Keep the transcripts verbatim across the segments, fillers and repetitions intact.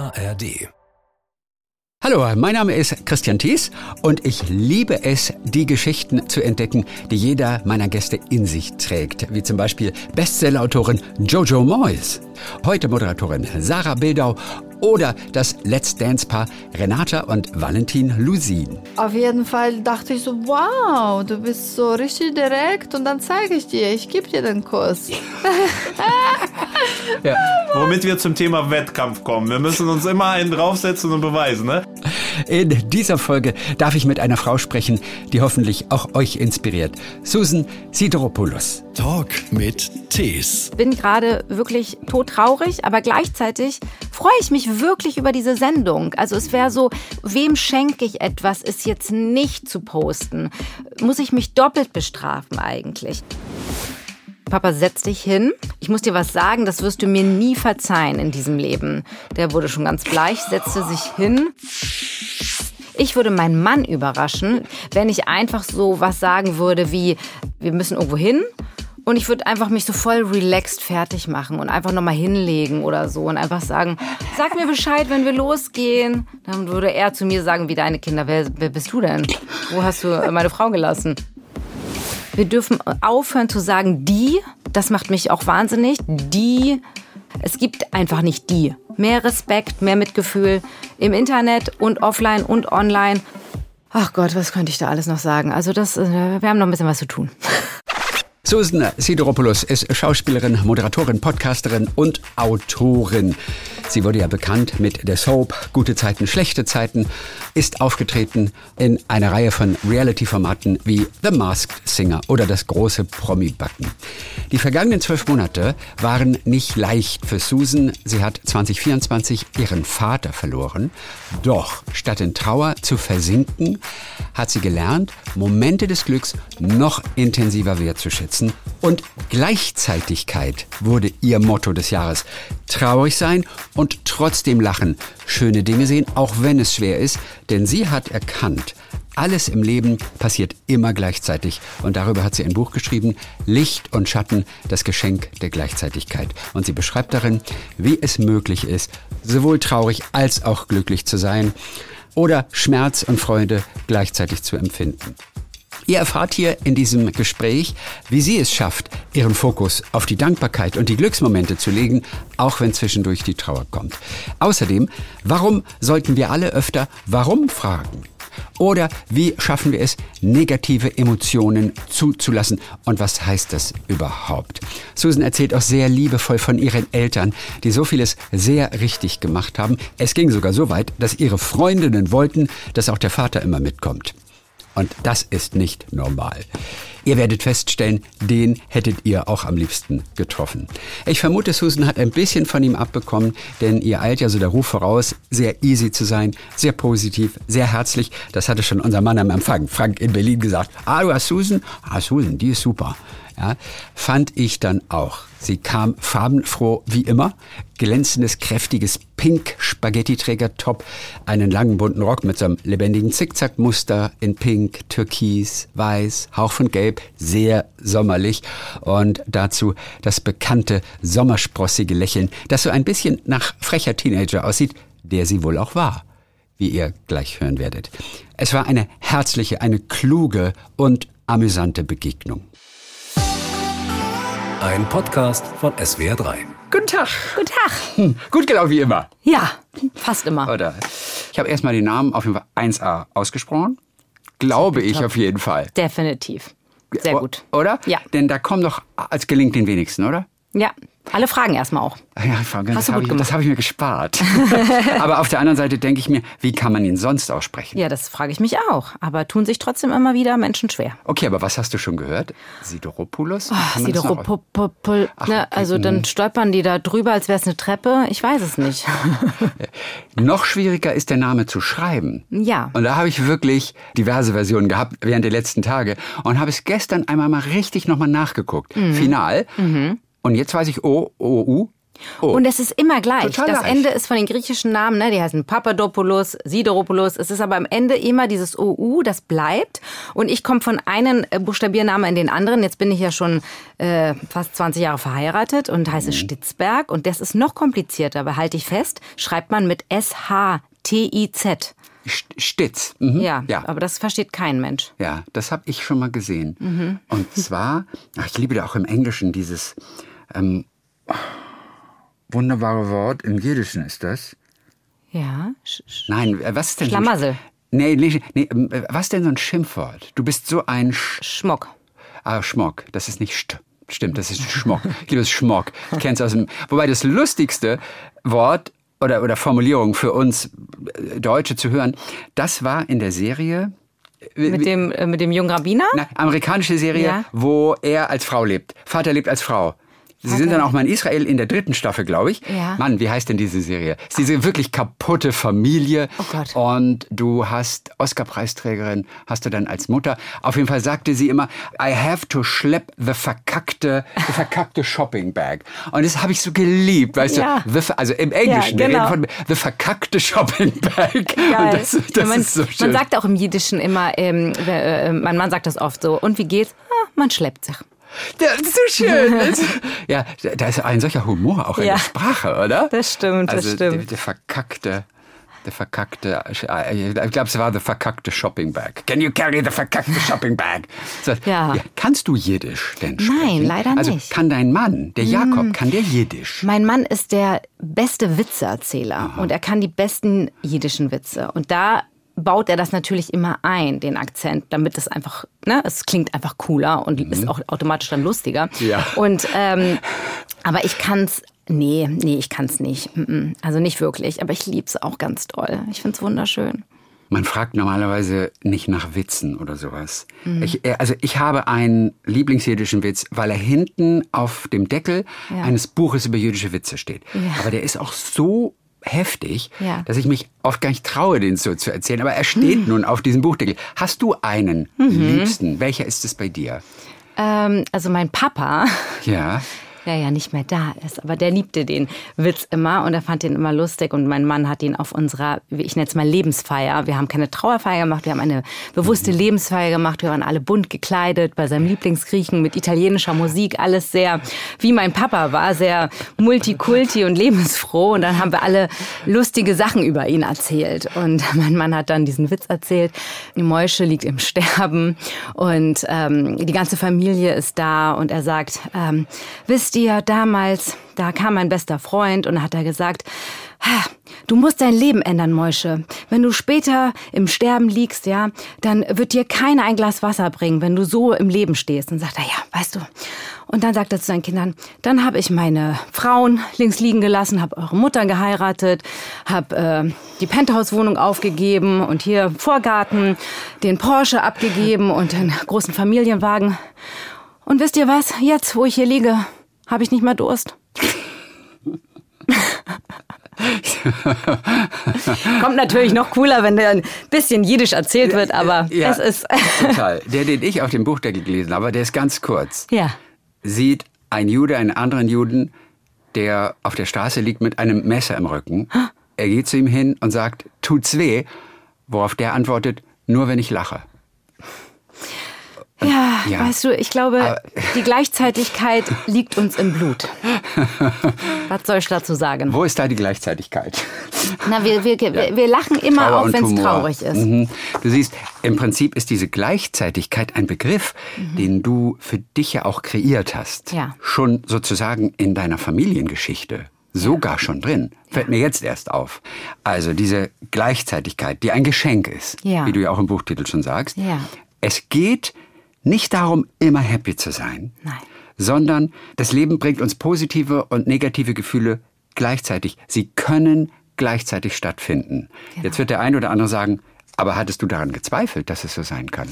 A R D. Hallo, mein Name ist Christian Thies und ich liebe es, die Geschichten zu entdecken, die jeder meiner Gäste in sich trägt, wie zum Beispiel Bestsellerautorin Jojo Moyes, heute Moderatorin Sarah Bildau oder das Let's Dance-Paar Renata und Valentin Lusin. Auf jeden Fall dachte ich so, wow, du bist so richtig direkt und dann zeige ich dir, ich gebe dir den Kuss. Ja. Womit wir zum Thema Wettkampf kommen. Wir müssen uns immer einen draufsetzen und beweisen, ne? In dieser Folge darf ich mit einer Frau sprechen, die hoffentlich auch euch inspiriert. Susan Sideropoulos. Talk mit Thies. Bin gerade wirklich todtraurig, aber gleichzeitig freue ich mich wirklich über diese Sendung. Also es wäre so, wem schenke ich etwas, ist jetzt nicht zu posten. Muss ich mich doppelt bestrafen eigentlich? Papa, setz dich hin. Ich muss dir was sagen, das wirst du mir nie verzeihen in diesem Leben. Der wurde schon ganz bleich, setzte sich hin. Ich würde meinen Mann überraschen, wenn ich einfach so was sagen würde wie, wir müssen irgendwo hin. Und ich würde einfach mich so voll relaxed fertig machen und einfach nochmal hinlegen oder so und einfach sagen, sag mir Bescheid, wenn wir losgehen. Dann würde er zu mir sagen, wie deine Kinder, wer, wer bist du denn? Wo hast du meine Frau gelassen? Wir dürfen aufhören zu sagen, die, das macht mich auch wahnsinnig, die, es gibt einfach nicht die. Mehr Respekt, mehr Mitgefühl im Internet und offline und online. Ach Gott, was könnte ich da alles noch sagen? Also das, wir haben noch ein bisschen was zu tun. Susan Sideropoulos ist Schauspielerin, Moderatorin, Podcasterin und Autorin. Sie wurde ja bekannt mit der Soap Gute Zeiten, Schlechte Zeiten, ist aufgetreten in einer Reihe von Reality-Formaten wie The Masked Singer oder das große Promi-Backen. Die vergangenen zwölf Monate waren nicht leicht für Susan. Sie hat zwanzig vierundzwanzig ihren Vater verloren. Doch statt in Trauer zu versinken, hat sie gelernt, Momente des Glücks noch intensiver wertzuschätzen. Und Gleichzeitigkeit wurde ihr Motto des Jahres. Traurig sein und trotzdem lachen. Schöne Dinge sehen, auch wenn es schwer ist. Denn sie hat erkannt, alles im Leben passiert immer gleichzeitig. Und darüber hat sie ein Buch geschrieben, Licht und Schatten, das Geschenk der Gleichzeitigkeit. Und sie beschreibt darin, wie es möglich ist, sowohl traurig als auch glücklich zu sein oder Schmerz und Freude gleichzeitig zu empfinden. Ihr erfahrt hier in diesem Gespräch, wie sie es schafft, ihren Fokus auf die Dankbarkeit und die Glücksmomente zu legen, auch wenn zwischendurch die Trauer kommt. Außerdem, warum sollten wir alle öfter Warum fragen? Oder wie schaffen wir es, negative Emotionen zuzulassen? Und was heißt das überhaupt? Susan erzählt auch sehr liebevoll von ihren Eltern, die so vieles sehr richtig gemacht haben. Es ging sogar so weit, dass ihre Freundinnen wollten, dass auch der Vater immer mitkommt. Und das ist nicht normal. Ihr werdet feststellen, den hättet ihr auch am liebsten getroffen. Ich vermute, Susan hat ein bisschen von ihm abbekommen, denn ihr eilt ja so der Ruf voraus, sehr easy zu sein, sehr positiv, sehr herzlich. Das hatte schon unser Mann am Empfang, Frank in Berlin, gesagt. Ah, du hast Susan? Ah, Susan, die ist super. Ja, fand ich dann auch. Sie kam farbenfroh wie immer, glänzendes, kräftiges Pink-Spaghetti-Träger-Top, einen langen bunten Rock mit so einem lebendigen Zickzack-Muster in Pink, Türkis, Weiß, Hauch von Gelb, sehr sommerlich und dazu das bekannte sommersprossige Lächeln, das so ein bisschen nach frecher Teenager aussieht, der sie wohl auch war, wie ihr gleich hören werdet. Es war eine herzliche, eine kluge und amüsante Begegnung. Ein Podcast von S W R drei. Guten Tag. Guten Tag. Hm, gut gelaufen wie immer. Ja, fast immer. Oder? Ich habe erstmal den Namen auf jeden Fall eins a ausgesprochen. Glaube ich auf jeden Fall. Definitiv. Sehr gut. O- oder? Ja. Denn da kommen doch als gelingt den wenigsten, oder? Ja, alle Fragen erstmal auch. Ja, Frau Gönn, Hast das du habe gut ich, gemacht. das hab ich mir gespart. Aber auf der anderen Seite denke ich mir, wie kann man ihn sonst aussprechen? Ja, das frage ich mich auch. Aber tun sich trotzdem immer wieder Menschen schwer. Okay, aber was hast du schon gehört? Sideropoulos? Wie kann man das noch- Sideropoulos. Ach, Ne, okay. also dann stolpern die da drüber, als wäre es eine Treppe. Ich weiß es nicht. Noch schwieriger ist der Name zu schreiben. Ja. Und da habe ich wirklich diverse Versionen gehabt während der letzten Tage und habe es gestern einmal mal richtig nochmal nachgeguckt. Mhm. Final. Mhm. Und jetzt weiß ich O, O, U. Oh. Und es ist immer gleich. Total das leicht. Ende ist von den griechischen Namen, ne? Die heißen Papadopoulos, Sideropoulos. Es ist aber am Ende immer dieses O U, das bleibt. Und ich komme von einem Buchstabiernamen in den anderen. Jetzt bin ich ja schon äh, fast zwanzig Jahre verheiratet und heiße mhm. Stitzberg. Und das ist noch komplizierter, aber halte ich fest, schreibt man mit S H T I Z. Stitz. Mhm. Ja, ja, aber das versteht kein Mensch. Ja, das habe ich schon mal gesehen. Mhm. Und zwar, ach, ich liebe da auch im Englischen dieses ähm, wunderbare Wort, im Jiddischen ist das. Ja. Sch- sch- Nein, äh, was ist denn Schlamassel. so ein, nee, nee, nee, äh, was ist denn so ein Schimpfwort? Du bist so ein Sch- Schmock. Ah, Schmock, das ist nicht St. Stimmt, das ist Schmock. Ich liebe das Schmock. Ich kenne es aus dem. Wobei das lustigste Wort oder, oder Formulierung für uns Deutsche zu hören, das war in der Serie. Mit dem, äh, mit dem jungen Rabbiner? Na, amerikanische Serie, Ja. wo er als Frau lebt. Vater lebt als Frau. Sie sind dann auch mal in Israel in der dritten Staffel, glaube ich. Ja. Mann, wie heißt denn diese Serie? Es ist diese wirklich kaputte Familie. Oh Gott. Und du hast Oscar-Preisträgerin, hast du dann als Mutter. Auf jeden Fall sagte sie immer, I have to schlepp the verkackte, the verkackte Shopping Bag. Und das habe ich so geliebt, weißt Ja. du? The, also im Englischen, Ja, genau. wir reden von the verkackte Shopping Bag. Geil. Und das, das ja, man, ist so schön. man sagt auch im Jiddischen immer, ähm, äh, mein Mann sagt das oft so, und wie geht's? Ah, man schleppt sich. Das ist so schön. Das, ja, da ist ein solcher Humor auch in Ja. der Sprache, oder? Das stimmt, das also stimmt. Der, der verkackte, der verkackte, ich glaube, es war der verkackte Shopping Bag. Can you carry the verkackte Shopping Bag? So, Ja. Kannst du Jiddisch denn sprechen? Nein, leider also, nicht. kann dein Mann, der Jakob, kann der Jiddisch? Mein Mann ist der beste Witzeerzähler und er kann die besten jiddischen Witze. Und da baut er das natürlich immer ein, den Akzent, damit es einfach, ne, es klingt einfach cooler und mhm. ist auch automatisch dann lustiger. Ja. Und, ähm, aber ich kann's, nee, nee, ich kann's nicht. Also nicht wirklich, aber ich lieb's auch ganz doll. Ich find's wunderschön. Man fragt normalerweise nicht nach Witzen oder sowas. Mhm. Ich, also ich habe einen lieblingsjüdischen Witz, weil er hinten auf dem Deckel Ja. eines Buches über jüdische Witze steht. Ja. Aber der ist auch so heftig, Ja. dass ich mich oft gar nicht traue, den so zu erzählen. Aber er steht Mhm. nun auf diesem Buchdeckel. Hast du einen Liebsten? Welcher ist es bei dir? Ähm, also mein Papa, Ja. der ja nicht mehr da ist, aber der liebte den Witz immer und er fand den immer lustig und mein Mann hat ihn auf unserer, ich nenne es mal Lebensfeier, wir haben keine Trauerfeier gemacht, wir haben eine bewusste Lebensfeier gemacht, wir waren alle bunt gekleidet bei seinem Lieblingsgriechen mit italienischer Musik, alles sehr, wie mein Papa war, sehr multikulti und lebensfroh und dann haben wir alle lustige Sachen über ihn erzählt und mein Mann hat dann diesen Witz erzählt, die Moische liegt im Sterben und ähm, die ganze Familie ist da und er sagt, ähm, wisst ihr, damals, da kam mein bester Freund und hat er gesagt, du musst dein Leben ändern, Moische. Wenn du später im Sterben liegst, ja, dann wird dir keiner ein Glas Wasser bringen, wenn du so im Leben stehst. Und sagt er, ja, weißt du. Und dann sagt er zu seinen Kindern, dann habe ich meine Frauen links liegen gelassen, habe eure Mutter geheiratet, habe äh, die Penthouse-Wohnung aufgegeben und hier Vorgarten, den Porsche abgegeben und den großen Familienwagen. Und wisst ihr was? Jetzt, wo ich hier liege, habe ich nicht mehr Durst. Kommt natürlich noch cooler, wenn der ein bisschen Jiddisch erzählt wird, aber Ja, es ist... total. Der, den ich auf dem Buchdeckel gelesen habe, der ist ganz kurz. Ja. Sieht ein Jude einen anderen Juden, der auf der Straße liegt mit einem Messer im Rücken. Er geht zu ihm hin und sagt, tut's weh? Worauf der antwortet, nur wenn ich lache. Ja, Ja. weißt du, ich glaube, Aber- die Gleichzeitigkeit liegt uns im Blut. Was soll ich dazu sagen? Wo ist da die Gleichzeitigkeit? Na, wir, wir, wir, wir lachen immer Trauer auch, und wenn es Humor. traurig ist. Mhm. Du siehst, im Prinzip ist diese Gleichzeitigkeit ein Begriff, mhm. den du für dich ja auch kreiert hast. Ja. Schon sozusagen in deiner Familiengeschichte. Sogar schon drin. Fällt mir jetzt erst auf. Also diese Gleichzeitigkeit, die ein Geschenk ist, Ja. wie du ja auch im Buchtitel schon sagst. Ja. Es geht nicht darum, immer happy zu sein, Nein. sondern das Leben bringt uns positive und negative Gefühle gleichzeitig. Sie können gleichzeitig stattfinden. Genau. Jetzt wird der eine oder andere sagen, aber hattest du daran gezweifelt, dass es so sein kann?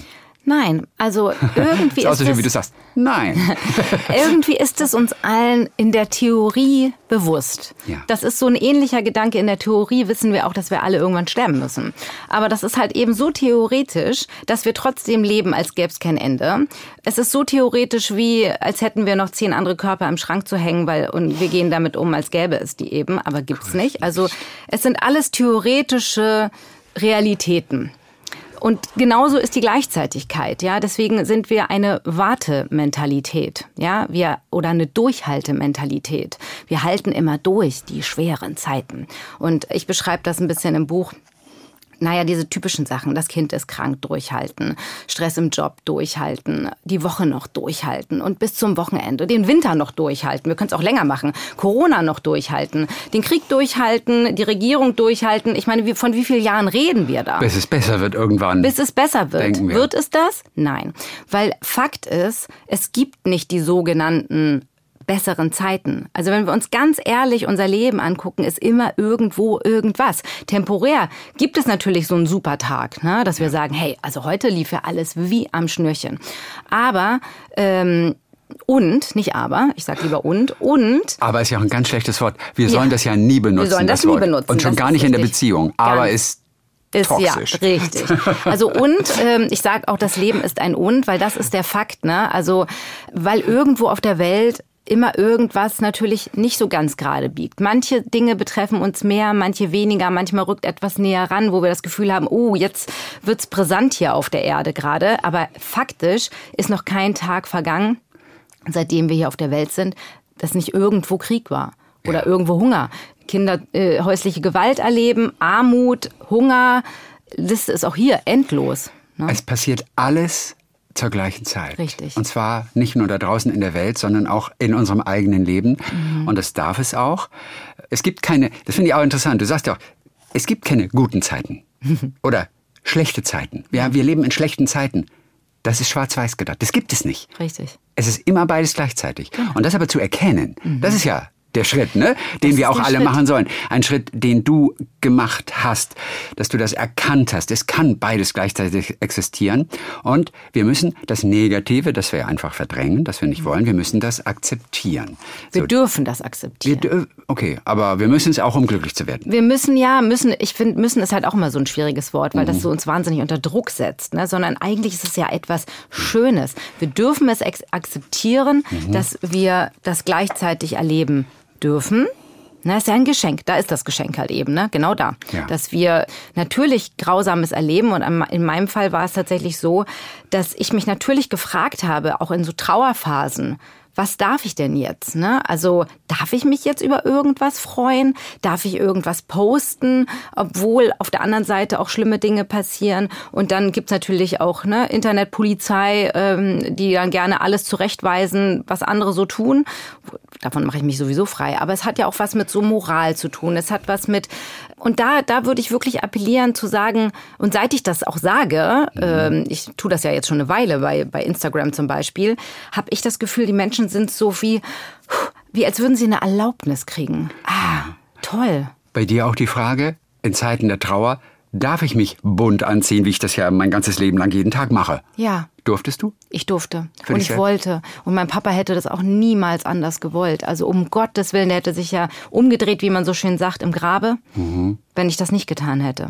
Nein, also irgendwie ist ist so, es, wie du sagst. Nein. irgendwie ist es uns allen in der Theorie bewusst. Ja. Das ist so ein ähnlicher Gedanke. In der Theorie wissen wir auch, dass wir alle irgendwann sterben müssen. Aber das ist halt eben so theoretisch, dass wir trotzdem leben, als gäbe es kein Ende. Es ist so theoretisch, wie als hätten wir noch zehn andere Körper im Schrank zu hängen, weil und wir gehen damit um, als gäbe es die eben. Aber gibt's nicht. Also es sind alles theoretische Realitäten. Und genauso ist die Gleichzeitigkeit, ja. Deswegen sind wir eine Wartementalität, ja, wir oder eine Durchhaltementalität. Wir halten immer durch die schweren Zeiten. Und ich beschreibe das ein bisschen im Buch. Naja, diese typischen Sachen, das Kind ist krank, durchhalten, Stress im Job durchhalten, die Woche noch durchhalten und bis zum Wochenende, den Winter noch durchhalten, wir können es auch länger machen, Corona noch durchhalten, den Krieg durchhalten, die Regierung durchhalten. Ich meine, von wie vielen Jahren reden wir da? Bis es besser wird irgendwann. Bis es besser wird. Denken wir. Wird es das? Nein. Weil Fakt ist, es gibt nicht die sogenannten besseren Zeiten. Also wenn wir uns ganz ehrlich unser Leben angucken, ist immer irgendwo irgendwas. Temporär gibt es natürlich so einen super Tag, ne, dass wir sagen, hey, also heute lief ja alles wie am Schnürchen. Aber ähm, und, nicht aber, ich sage lieber und, und. Aber ist ja auch ein ganz schlechtes Wort. Wir sollen ja. das ja nie benutzen. Wir sollen das, das nie Wort. benutzen. Und schon das gar nicht in der richtig. Beziehung. Gar aber nicht. ist Ist, toxisch. Ja, richtig. Also und, ähm, ich sage auch, das Leben ist ein Und, weil das ist der Fakt, ne? Also, weil irgendwo auf der Welt immer irgendwas natürlich nicht so ganz gerade biegt. Manche Dinge betreffen uns mehr, manche weniger. Manchmal rückt etwas näher ran, wo wir das Gefühl haben, oh, jetzt wird's brisant hier auf der Erde gerade. Aber faktisch ist noch kein Tag vergangen, seitdem wir hier auf der Welt sind, dass nicht irgendwo Krieg war oder ja. irgendwo Hunger. Kinder äh, häusliche Gewalt erleben, Armut, Hunger. Liste ist auch hier endlos. Ne? Es passiert alles zur gleichen Zeit. Richtig. Und zwar nicht nur da draußen in der Welt, sondern auch in unserem eigenen Leben. Mhm. Und das darf es auch. Es gibt keine, das finde ich auch interessant, du sagst ja auch, es gibt keine guten Zeiten oder schlechte Zeiten. Wir, wir leben in schlechten Zeiten. Das ist schwarz-weiß gedacht. Das gibt es nicht. Richtig. Es ist immer beides gleichzeitig. Genau. Und das aber zu erkennen, mhm. das ist ja der Schritt, ne, den das wir auch alle Schritt. machen sollen. Ein Schritt, den du gemacht hast, dass du das erkannt hast. Es kann beides gleichzeitig existieren. Und wir müssen das Negative, das wir einfach verdrängen, das wir nicht wollen, wir müssen das akzeptieren. Wir so, dürfen das akzeptieren. Wir, okay, aber wir müssen es auch, um glücklich zu werden. Wir müssen ja, müssen, ich finde, müssen ist halt auch immer so ein schwieriges Wort, weil mhm. das so uns wahnsinnig unter Druck setzt, ne? Sondern eigentlich ist es ja etwas Schönes. Wir dürfen es akzeptieren, mhm. dass wir das gleichzeitig erleben dürfen. Na, ist ja ein Geschenk. Da ist das Geschenk halt eben, ne? Genau da. Ja. Dass wir natürlich Grausames erleben. Und in meinem Fall war es tatsächlich so, dass ich mich natürlich gefragt habe, auch in so Trauerphasen, was darf ich denn jetzt? Ne? Also darf ich mich jetzt über irgendwas freuen? Darf ich irgendwas posten? Obwohl auf der anderen Seite auch schlimme Dinge passieren. Und dann gibt's natürlich auch ne, Internetpolizei, ähm, die dann gerne alles zurechtweisen, was andere so tun. Davon mache ich mich sowieso frei. Aber es hat ja auch was mit so Moral zu tun. Es hat was mit... Und da, da würde ich wirklich appellieren zu sagen, und seit ich das auch sage, mhm. ähm, ich tue das ja jetzt schon eine Weile bei, bei Instagram zum Beispiel, habe ich das Gefühl, die Menschen sind so wie, wie als würden sie eine Erlaubnis kriegen. Ah, toll. Bei dir auch die Frage, in Zeiten der Trauer, darf ich mich bunt anziehen, wie ich das ja mein ganzes Leben lang jeden Tag mache? Ja. Durftest du? Ich durfte. Für und dich ich wollte. Und mein Papa hätte das auch niemals anders gewollt. Also um Gottes Willen, der hätte sich ja umgedreht, wie man so schön sagt, im Grabe, mhm. wenn ich das nicht getan hätte.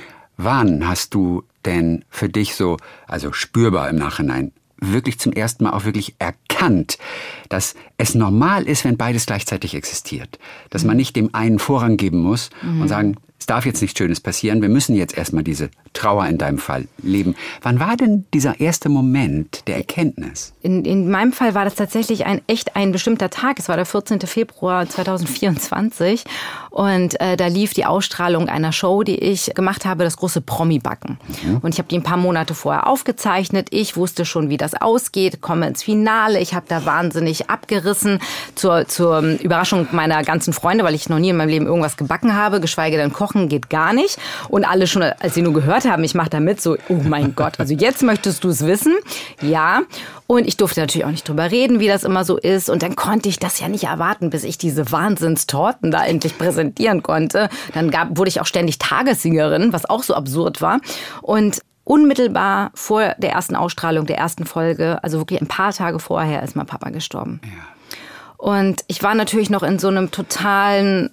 Wann hast du denn für dich so, also spürbar im Nachhinein, wirklich zum ersten Mal auch wirklich erkannt, dass es normal ist, wenn beides gleichzeitig existiert? Dass man nicht dem einen Vorrang geben muss mhm. und sagen, es darf jetzt nichts Schönes passieren, wir müssen jetzt erstmal diese Trauer in deinem Fall leben. Wann war denn dieser erste Moment der Erkenntnis? In, in meinem Fall war das tatsächlich ein echt ein bestimmter Tag. Es war der vierzehnten Februar zweitausendvierundzwanzig und äh, da lief die Ausstrahlung einer Show, die ich gemacht habe, das große Promi-Backen. Mhm. Und ich habe die ein paar Monate vorher aufgezeichnet. Ich wusste schon, wie das ausgeht, komme ins Finale. Ich habe da wahnsinnig abgerissen zur, zur Überraschung meiner ganzen Freunde, weil ich noch nie in meinem Leben irgendwas gebacken habe, geschweige denn kochen geht gar nicht. Und alle schon, als sie nur gehört haben, ich mache da mit, so, oh mein Gott, also jetzt möchtest du es wissen. Ja, und ich durfte natürlich auch nicht drüber reden, wie das immer so ist. Und dann konnte ich das ja nicht erwarten, bis ich diese Wahnsinnstorten da endlich präsentieren konnte. Dann gab, wurde ich auch ständig Tagessiegerin, was auch so absurd war. Und unmittelbar vor der ersten Ausstrahlung der ersten Folge, also wirklich ein paar Tage vorher, ist mein Papa gestorben. Ja. Und ich war natürlich noch in so einem totalen,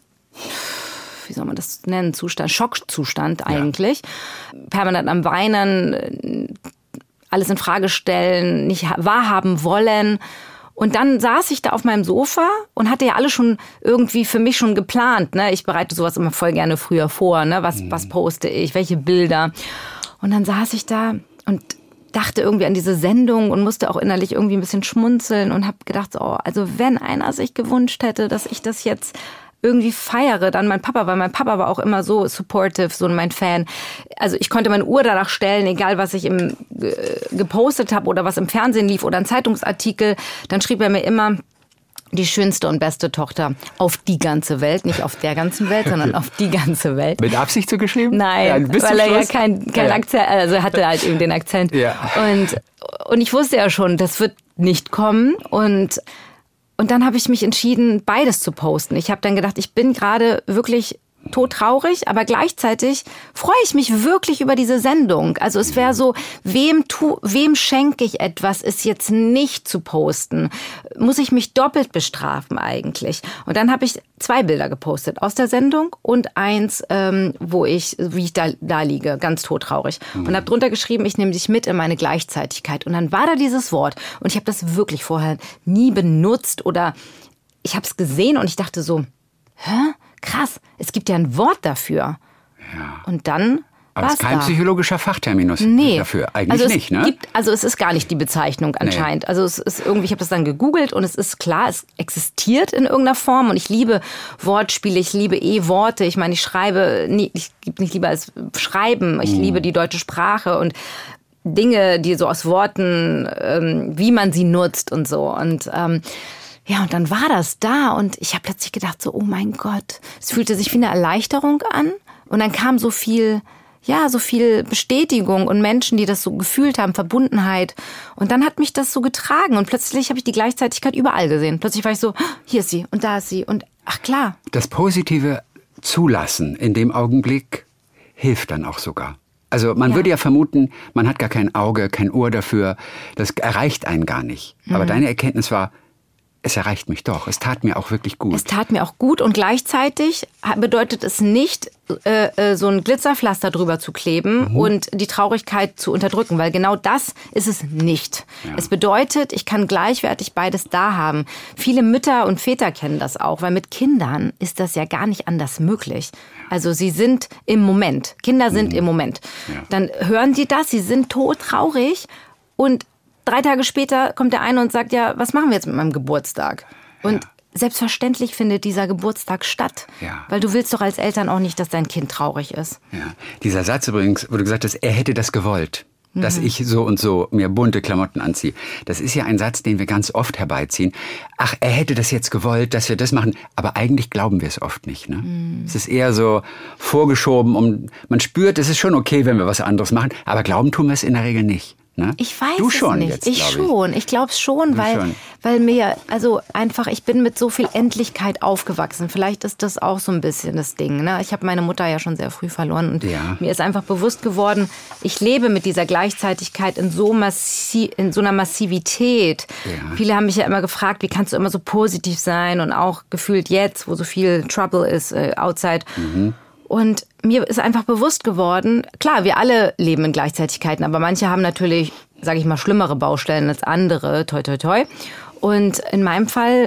wie soll man das nennen, Zustand, Schockzustand eigentlich. Ja. Permanent am Weinen, alles in Frage stellen, nicht wahrhaben wollen. Und dann saß ich da auf meinem Sofa und hatte ja alles schon irgendwie für mich schon geplant. Ne? Ich bereite sowas immer voll gerne früher vor. Ne? Was, mhm. was poste ich, welche Bilder? Und dann saß ich da und dachte irgendwie an diese Sendung und musste auch innerlich irgendwie ein bisschen schmunzeln und habe gedacht, oh, also wenn einer sich gewünscht hätte, dass ich das jetzt irgendwie feiere, dann mein Papa, weil mein Papa war auch immer so supportive, so mein Fan. Also ich konnte meine Uhr danach stellen, egal was ich im, äh, gepostet habe oder was im Fernsehen lief oder ein Zeitungsartikel, dann schrieb er mir immer, die schönste und beste Tochter auf die ganze Welt, nicht auf der ganzen Welt, sondern auf die ganze Welt. Mit Absicht so geschrieben? Nein, ja, weil er ja kein, kein ja. Akzent, also er hatte halt eben den Akzent. Ja. Und, und ich wusste ja schon, das wird nicht kommen und Und dann habe ich mich entschieden, beides zu posten. Ich habe dann gedacht, ich bin gerade wirklich todtraurig, aber gleichzeitig freue ich mich wirklich über diese Sendung. Also es wäre so, wem tu, wem schenke ich etwas, ist jetzt nicht zu posten. Muss ich mich doppelt bestrafen eigentlich? Und dann habe ich zwei Bilder gepostet aus der Sendung und eins, ähm, wo ich, wie ich da, da liege, ganz todtraurig. Mhm. Und habe drunter geschrieben, ich nehme dich mit in meine Gleichzeitigkeit. Und dann war da dieses Wort und ich habe das wirklich vorher nie benutzt oder ich habe es gesehen und ich dachte so, hä? Krass, es gibt ja ein Wort dafür. Ja. Und dann aber es ist kein da. psychologischer Fachterminus nee. dafür. Eigentlich also es nicht, ne? Gibt, also es ist gar nicht die Bezeichnung anscheinend. Nee. Also es ist irgendwie, ich habe das dann gegoogelt und es ist klar, es existiert in irgendeiner Form und ich liebe Wortspiele, ich liebe E-Worte. Ich meine, ich schreibe, nie, ich gebe nicht lieber als Schreiben. Ich mm. liebe die deutsche Sprache und Dinge, die so aus Worten, ähm, wie man sie nutzt und so. Und ähm, ja, und dann war das da und ich habe plötzlich gedacht so, oh mein Gott, es fühlte sich wie eine Erleichterung an und dann kam so viel, ja, so viel Bestätigung und Menschen, die das so gefühlt haben, Verbundenheit und dann hat mich das so getragen und plötzlich habe ich die Gleichzeitigkeit überall gesehen. Plötzlich war ich so, hier ist sie und da ist sie und ach klar. Das Positive zulassen in dem Augenblick hilft dann auch sogar. Also man ja. würde ja vermuten, man hat gar kein Auge, kein Ohr dafür, das erreicht einen gar nicht. Mhm. Aber deine Erkenntnis war, es erreicht mich doch. Es tat mir auch wirklich gut. Es tat mir auch gut und gleichzeitig bedeutet es nicht, äh, so ein Glitzerpflaster drüber zu kleben mhm. und die Traurigkeit zu unterdrücken, weil genau das ist es nicht. Ja. Es bedeutet, ich kann gleichwertig beides da haben. Viele Mütter und Väter kennen das auch, weil mit Kindern ist das ja gar nicht anders möglich. Also sie sind im Moment. Kinder sind mhm. im Moment. Ja. Dann hören sie das, sie sind todtraurig und drei Tage später kommt der eine und sagt, ja, was machen wir jetzt mit meinem Geburtstag? Und ja. selbstverständlich findet dieser Geburtstag statt. Ja. Weil du willst doch als Eltern auch nicht, dass dein Kind traurig ist. Ja. Dieser Satz übrigens, wo du gesagt hast, er hätte das gewollt, mhm. dass ich so und so mir bunte Klamotten anziehe. Das ist ja ein Satz, den wir ganz oft herbeiziehen. Ach, er hätte das jetzt gewollt, dass wir das machen. Aber eigentlich glauben wir es oft nicht. Ne? Mhm. Es ist eher so vorgeschoben. Um, man spürt, es ist schon okay, wenn wir was anderes machen. Aber glauben tun wir es in der Regel nicht. Ne? Ich weiß du es schon nicht. Jetzt, ich ich schon. Ich glaube es schon, weil, schon. weil mir, also einfach, ich bin mit so viel Endlichkeit aufgewachsen. Vielleicht ist das auch so ein bisschen das Ding. Ne? Ich habe meine Mutter ja schon sehr früh verloren und ja. mir ist einfach bewusst geworden, ich lebe mit dieser Gleichzeitigkeit in so, massi- in so einer Massivität. Ja. Viele haben mich ja immer gefragt, wie kannst du immer so positiv sein und auch gefühlt jetzt, wo so viel Trouble ist, äh, outside. Mhm. Und mir ist einfach bewusst geworden, klar, wir alle leben in Gleichzeitigkeiten, aber manche haben natürlich, sage ich mal, schlimmere Baustellen als andere, toi, toi, toi. Und in meinem Fall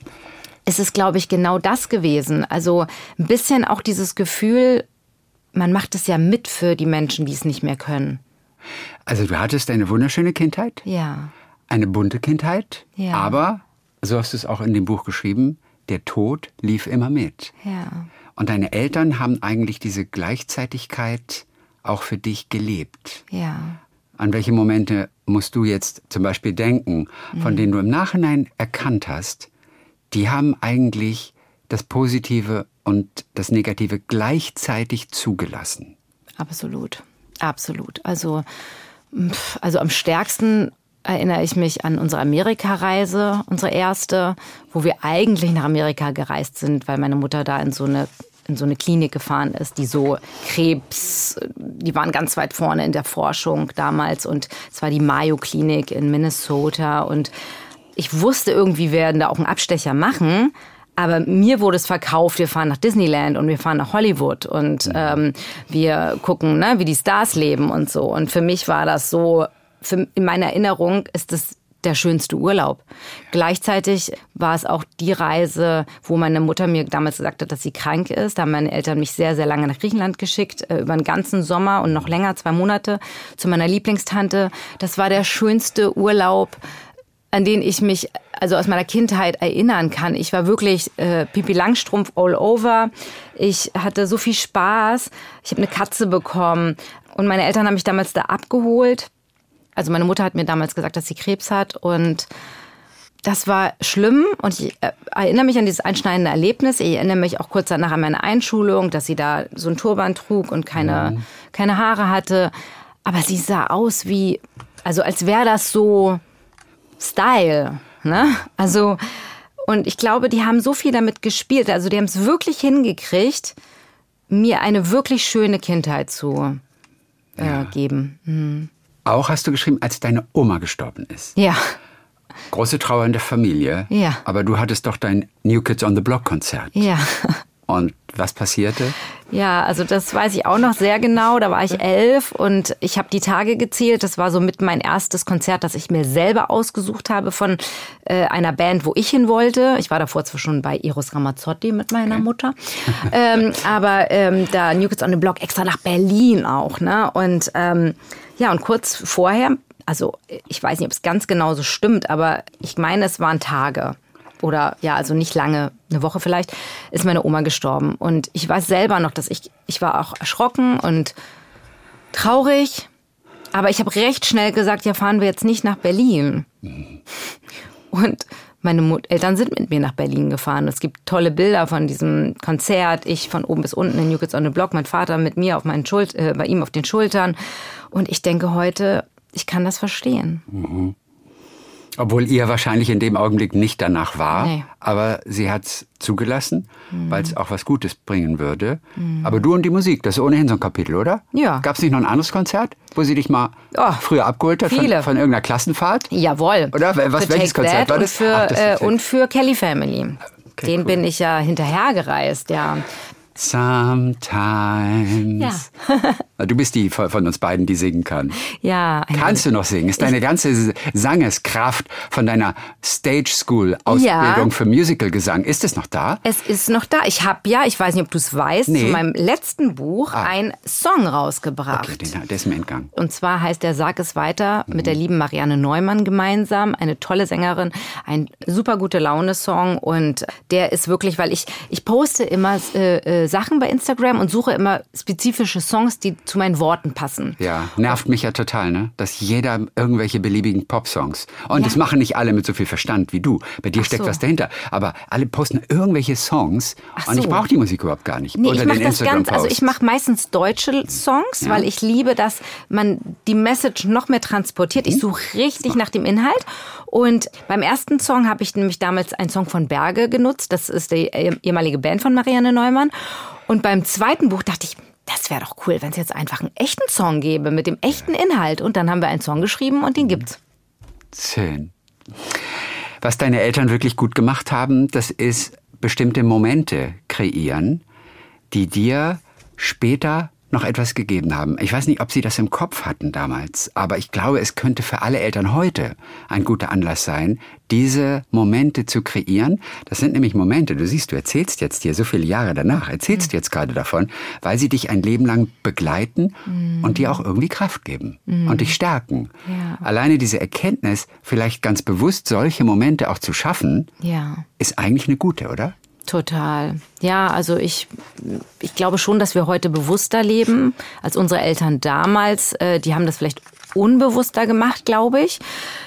ist es, glaube ich, genau das gewesen. Also ein bisschen auch dieses Gefühl, man macht es ja mit für die Menschen, die es nicht mehr können. Also du hattest eine wunderschöne Kindheit, ja, eine bunte Kindheit, ja. aber, so hast du es auch in dem Buch geschrieben, der Tod lief immer mit. Ja. Und deine Eltern haben eigentlich diese Gleichzeitigkeit auch für dich gelebt. Ja. An welche Momente musst du jetzt zum Beispiel denken, von mhm. denen du im Nachhinein erkannt hast, die haben eigentlich das Positive und das Negative gleichzeitig zugelassen? Absolut, absolut. Also, also am stärksten erinnere ich mich an unsere Amerika-Reise, unsere erste, wo wir eigentlich nach Amerika gereist sind, weil meine Mutter da in so eine in so eine Klinik gefahren ist, die so Krebs, die waren ganz weit vorne in der Forschung damals und es war die Mayo-Klinik in Minnesota und ich wusste irgendwie, wir werden da auch einen Abstecher machen, aber mir wurde es verkauft, wir fahren nach Disneyland und wir fahren nach Hollywood und ähm, wir gucken, ne, wie die Stars leben und so. Und für mich war das so, für, in meiner Erinnerung ist es der schönste Urlaub. Gleichzeitig war es auch die Reise, wo meine Mutter mir damals gesagt hat, dass sie krank ist. Da haben meine Eltern mich sehr, sehr lange nach Griechenland geschickt, äh, über den ganzen Sommer und noch länger, zwei Monate, zu meiner Lieblingstante. Das war der schönste Urlaub, an den ich mich also aus meiner Kindheit erinnern kann. Ich war wirklich äh, Pipi Langstrumpf all over. Ich hatte so viel Spaß. Ich habe eine Katze bekommen und meine Eltern haben mich damals da abgeholt. Also meine Mutter hat mir damals gesagt, dass sie Krebs hat und das war schlimm und ich äh, erinnere mich an dieses einschneidende Erlebnis. Ich erinnere mich auch kurz danach an meine Einschulung, dass sie da so einen Turban trug und keine, mhm. keine Haare hatte. Aber sie sah aus wie, also als wäre das so Style, ne? Also, und ich glaube, die haben so viel damit gespielt, also die haben es wirklich hingekriegt, mir eine wirklich schöne Kindheit zu äh, ja. geben. Mhm. Auch hast du geschrieben, als deine Oma gestorben ist. Ja. Große Trauer in der Familie. Ja. Aber du hattest doch dein New Kids on the Block Konzert. Ja. Und was passierte? Ja, also das weiß ich auch noch sehr genau. Da war ich elf und ich habe die Tage gezählt. Das war so mit mein erstes Konzert, das ich mir selber ausgesucht habe von äh, einer Band, wo ich hin wollte. Ich war davor zwar schon bei Eros Ramazzotti mit meiner okay. Mutter. ähm, aber ähm, da New Kids on the Block extra nach Berlin auch. Ne? Und ähm, ja, und kurz vorher, also ich weiß nicht, ob es ganz genau so stimmt, aber ich meine, es waren Tage. Oder ja, also nicht lange, eine Woche vielleicht, ist meine Oma gestorben. Und ich weiß selber noch, dass ich, ich war auch erschrocken und traurig. Aber ich habe recht schnell gesagt, ja, fahren wir jetzt nicht nach Berlin. Mhm. Und meine Mut- Eltern sind mit mir nach Berlin gefahren. Es gibt tolle Bilder von diesem Konzert. Ich von oben bis unten in New Kids on the Block, mein Vater mit mir auf meinen Schul- äh, bei ihm auf den Schultern. Und ich denke heute, ich kann das verstehen. Mhm. Obwohl ihr wahrscheinlich in dem Augenblick nicht danach war, nee. aber sie hat es zugelassen, mhm. weil es auch was Gutes bringen würde. Mhm. Aber du und die Musik, das ist ohnehin so ein Kapitel, oder? Ja. Gab es nicht noch ein anderes Konzert, wo sie dich mal oh, früher abgeholt hat von, von irgendeiner Klassenfahrt? Jawohl. Oder was, welches Konzert war das? Und für, Ach, das äh, und für Kelly Family. Okay, Den cool. bin ich ja hinterhergereist, ja. Sometimes. Ja. Du bist die von uns beiden, die singen kann. Ja. Kannst du noch singen? Ist deine ganze Sangeskraft von deiner Stage School Ausbildung ja. für Musical-Gesang, ist es noch da? Es ist noch da. Ich habe ja, ich weiß nicht, ob du es weißt, nee. zu meinem letzten Buch ah. einen Song rausgebracht. Okay, den, der ist mir entgangen. Und zwar heißt der Sag es weiter mhm. mit der lieben Marianne Neumann gemeinsam. Eine tolle Sängerin, ein super gute Laune-Song und der ist wirklich, weil ich, ich poste immer äh, Sachen bei Instagram und suche immer spezifische Songs, die zu meinen Worten passen. Ja, nervt mich ja total, ne? Dass jeder irgendwelche beliebigen Popsongs. Und ja. das machen nicht alle mit so viel Verstand wie du. Bei dir Ach steckt so. was dahinter. Aber alle posten irgendwelche Songs Ach und so. ich brauche die Musik überhaupt gar nicht. Nee, Oder ich mache den das ganz, Instagram-Post. also ich mache meistens deutsche Songs, ja. weil ich liebe, dass man die Message noch mehr transportiert. Ich suche richtig nach dem Inhalt. Und beim ersten Song habe ich nämlich damals einen Song von Berge genutzt. Das ist die ehemalige Band von Marianne Neumann. Und beim zweiten Buch dachte ich, das wäre doch cool, wenn es jetzt einfach einen echten Song gäbe mit dem echten Inhalt. Und dann haben wir einen Song geschrieben und den gibt's. Schön. Was deine Eltern wirklich gut gemacht haben, das ist bestimmte Momente kreieren, die dir später noch etwas gegeben haben. Ich weiß nicht, ob sie das im Kopf hatten damals, aber ich glaube, es könnte für alle Eltern heute ein guter Anlass sein, diese Momente zu kreieren. Das sind nämlich Momente, du siehst, du erzählst jetzt hier so viele Jahre danach, erzählst mhm. jetzt gerade davon, weil sie dich ein Leben lang begleiten mhm. und dir auch irgendwie Kraft geben mhm. und dich stärken. Ja. Alleine diese Erkenntnis, vielleicht ganz bewusst solche Momente auch zu schaffen, ja. ist eigentlich eine gute, oder? Total. Ja, also ich, ich glaube schon, dass wir heute bewusster leben als unsere Eltern damals. Die haben das vielleicht unbewusster gemacht, glaube ich.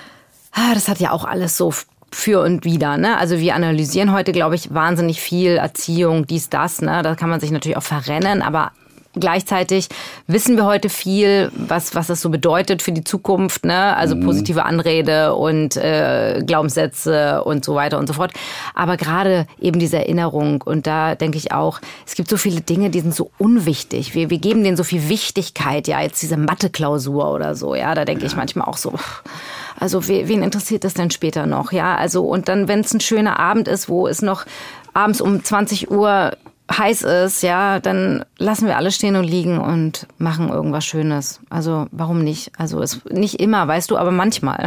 Das hat ja auch alles so für und wider, ne? Also wir analysieren heute, glaube ich, wahnsinnig viel Erziehung, dies, das, ne? Da kann man sich natürlich auch verrennen, aber Gleichzeitig wissen wir heute viel, was, was das so bedeutet für die Zukunft, ne? Also positive Anrede und äh, Glaubenssätze und so weiter und so fort. Aber gerade eben diese Erinnerung, und da denke ich auch, es gibt so viele Dinge, die sind so unwichtig. Wir, wir geben denen so viel Wichtigkeit, ja, jetzt diese Mathe-Klausur oder so, ja, da denke ja. ich manchmal auch so, also wen interessiert das denn später noch, ja? Also und dann, wenn es ein schöner Abend ist, wo es noch abends um zwanzig Uhr heiß ist, ja, dann lassen wir alles stehen und liegen und machen irgendwas Schönes. Also warum nicht? Also es nicht immer, weißt du, aber manchmal.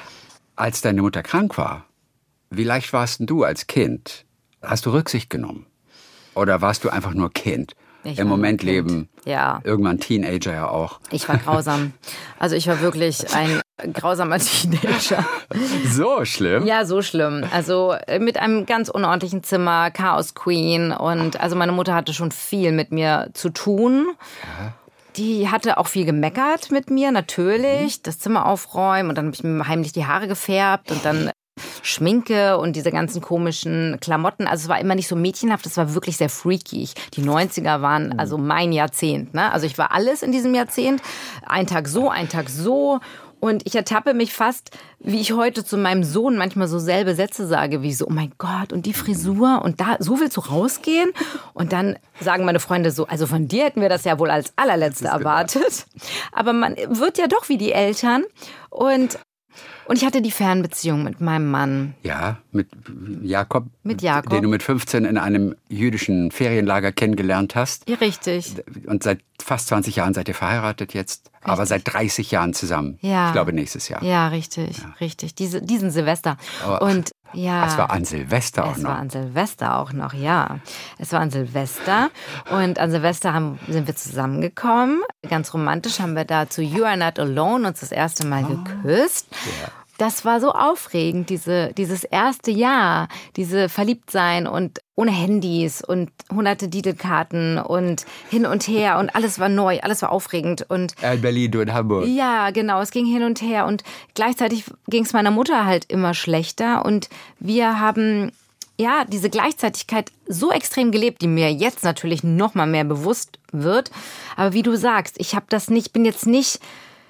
Als deine Mutter krank war, wie leicht warst denn du als Kind? Hast du Rücksicht genommen? Oder warst du einfach nur Kind? Ich Im Moment kind. leben, ja. Irgendwann Teenager ja auch. Ich war grausam. Also ich war wirklich ein grausamer Teenager. So schlimm? Ja, so schlimm. Also mit einem ganz unordentlichen Zimmer, Chaos Queen. Und also meine Mutter hatte schon viel mit mir zu tun. Ja. Die hatte auch viel gemeckert mit mir, natürlich. Mhm. Das Zimmer aufräumen und dann habe ich mir heimlich die Haare gefärbt und dann Schminke und diese ganzen komischen Klamotten. Also es war immer nicht so mädchenhaft, es war wirklich sehr freaky. Die neunziger waren also mein Jahrzehnt. Ne? Also ich war alles in diesem Jahrzehnt. Ein Tag so, ein Tag so. Und ich ertappe mich fast, wie ich heute zu meinem Sohn manchmal so selbe Sätze sage, wie so, oh mein Gott, und die Frisur und da, so willst du rausgehen? Und dann sagen meine Freunde so, also von dir hätten wir das ja wohl als allerletzte erwartet. Aber man wird ja doch wie die Eltern. Und Und ich hatte die Fernbeziehung mit meinem Mann. Ja, mit Jakob. Mit Jakob. Den du mit fünfzehn in einem jüdischen Ferienlager kennengelernt hast. Ja, richtig. Und seit fast zwanzig Jahren seid ihr verheiratet jetzt. Richtig. Aber seit dreißig Jahren zusammen. Ja. Ich glaube nächstes Jahr. Ja, richtig, ja. richtig. Diese, diesen Silvester. Aber und ja. Es war an Silvester auch es noch. Es war an Silvester auch noch, ja. Es war an Silvester. Und an Silvester haben, sind wir zusammengekommen. Ganz romantisch haben wir da zu You Are Not Alone uns das erste Mal oh. geküsst. Ja. Das war so aufregend, diese, dieses erste Jahr, diese Verliebtsein und ohne Handys und hunderte Titelkarten und hin und her und alles war neu, alles war aufregend. Und in Berlin, du in Hamburg. Ja, genau, es ging hin und her und gleichzeitig ging es meiner Mutter halt immer schlechter und wir haben ja diese Gleichzeitigkeit so extrem gelebt, die mir jetzt natürlich noch mal mehr bewusst wird. Aber wie du sagst, ich habe das nicht, bin jetzt nicht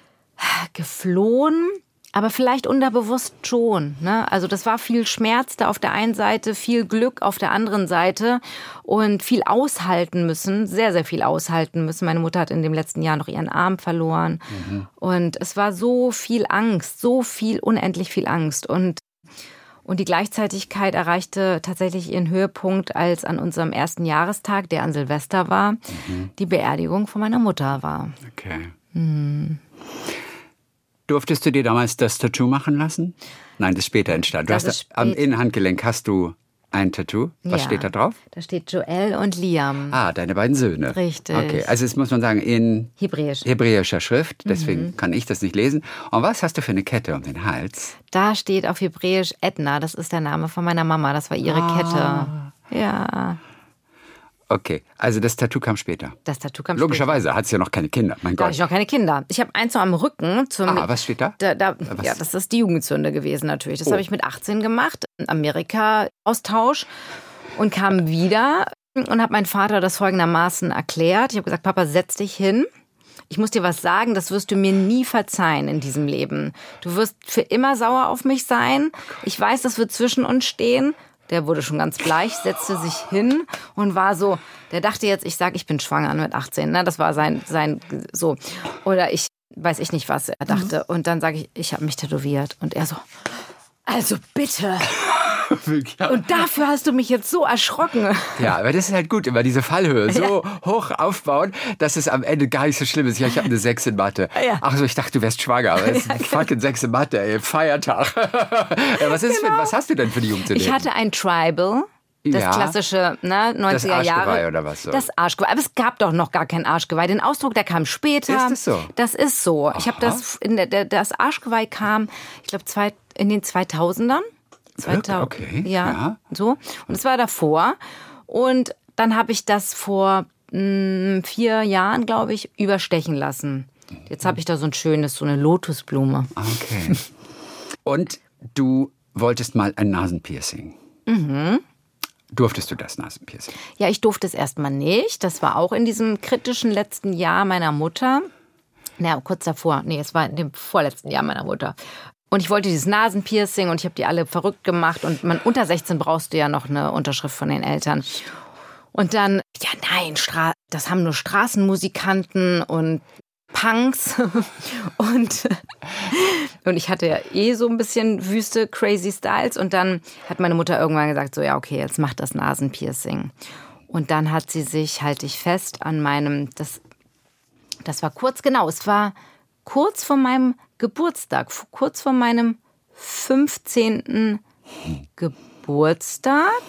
geflohen, aber vielleicht unterbewusst schon. Ne? Also das war viel Schmerz da auf der einen Seite, viel Glück auf der anderen Seite und viel aushalten müssen, sehr, sehr viel aushalten müssen. Meine Mutter hat in dem letzten Jahr noch ihren Arm verloren. Mhm. Und es war so viel Angst, so viel, unendlich viel Angst. Und, und die Gleichzeitigkeit erreichte tatsächlich ihren Höhepunkt, als an unserem ersten Jahrestag, der an Silvester war, mhm. die Beerdigung von meiner Mutter war. Okay. Mhm. Durftest du dir damals das Tattoo machen lassen? Nein, das ist später entstanden. Du das hast da, am Innenhandgelenk hast du ein Tattoo. Was ja, steht da drauf? Da steht Joel und Liam. Ah, deine beiden Söhne. Richtig. Okay, also das muss man sagen in Hebräisch. hebräischer Schrift, deswegen mhm. kann ich das nicht lesen. Und was hast du für eine Kette um den Hals? Da steht auf Hebräisch Edna, das ist der Name von meiner Mama, das war ihre ah. Kette. Ja. Okay, also das Tattoo kam später. Das Tattoo kam Logischerweise später. hat sie ja noch keine Kinder, mein Da Gott. habe ich noch keine Kinder. Ich habe eins so am Rücken. Zum, ah, was steht da? da, da was? Ja, das ist die Jugendsünde gewesen natürlich. Das oh. habe ich mit achtzehn gemacht, in Amerika-Austausch und kam wieder und habe meinem Vater das folgendermaßen erklärt. Ich habe gesagt, Papa, setz dich hin. Ich muss dir was sagen, das wirst du mir nie verzeihen in diesem Leben. Du wirst für immer sauer auf mich sein. Ich weiß, das wird zwischen uns stehen. Der wurde schon ganz bleich, setzte sich hin und war so, der dachte jetzt, ich sage, ich bin schwanger mit achtzehn. Ne? Das war sein, sein so. Oder ich weiß ich nicht, was er dachte. Und dann sage ich, ich habe mich tätowiert. Und er so, also bitte. Und dafür hast du mich jetzt so erschrocken. Ja, aber das ist halt gut, immer diese Fallhöhe so ja. hoch aufbauen, dass es am Ende gar nicht so schlimm ist. Ja, ich habe eine sechs in Mathe. Ja. Ach so, ich dachte, du wärst schwanger. Aber es ist ein fucking sechs in Mathe, ey. Feiertag. Ja, was, ist genau. für, was hast du denn für die Jugendsünde? Ich hatte ein Tribal. Das ja. klassische ne, neunziger Jahre. Das Arschgeweih oder was so? Das Arschgeweih. Aber es gab doch noch gar kein Arschgeweih. Den Ausdruck, der kam später. Ist das so? Das ist so. Aha. Ich habe das, in der, der, das Arschgeweih kam, ich glaube, in den zweitausendern. zweitausend, okay, ja, ja, so. Und es war davor. Und dann habe ich das vor mh, vier Jahren, glaube ich, überstechen lassen. Jetzt habe ich da so ein schönes, so eine Lotusblume. Okay. Und du wolltest mal ein Nasenpiercing. Mhm. Durftest du das Nasenpiercing? Ja, ich durfte es erstmal nicht. Das war auch in diesem kritischen letzten Jahr meiner Mutter. Na, kurz davor. Nee, es war in dem vorletzten Jahr meiner Mutter. Und ich wollte dieses Nasenpiercing und ich habe die alle verrückt gemacht. Und man, unter sechzehn brauchst du ja noch eine Unterschrift von den Eltern. Und dann, ja nein, Stra- das haben nur Straßenmusikanten und Punks. und, und ich hatte ja eh so ein bisschen wüste, crazy Styles. Und dann hat meine Mutter irgendwann gesagt, so ja okay, jetzt mach das Nasenpiercing. Und dann hat sie sich, halte ich fest, an meinem, das, das war kurz, genau, es war kurz vor meinem Geburtstag, kurz vor meinem fünfzehnten Geburtstag.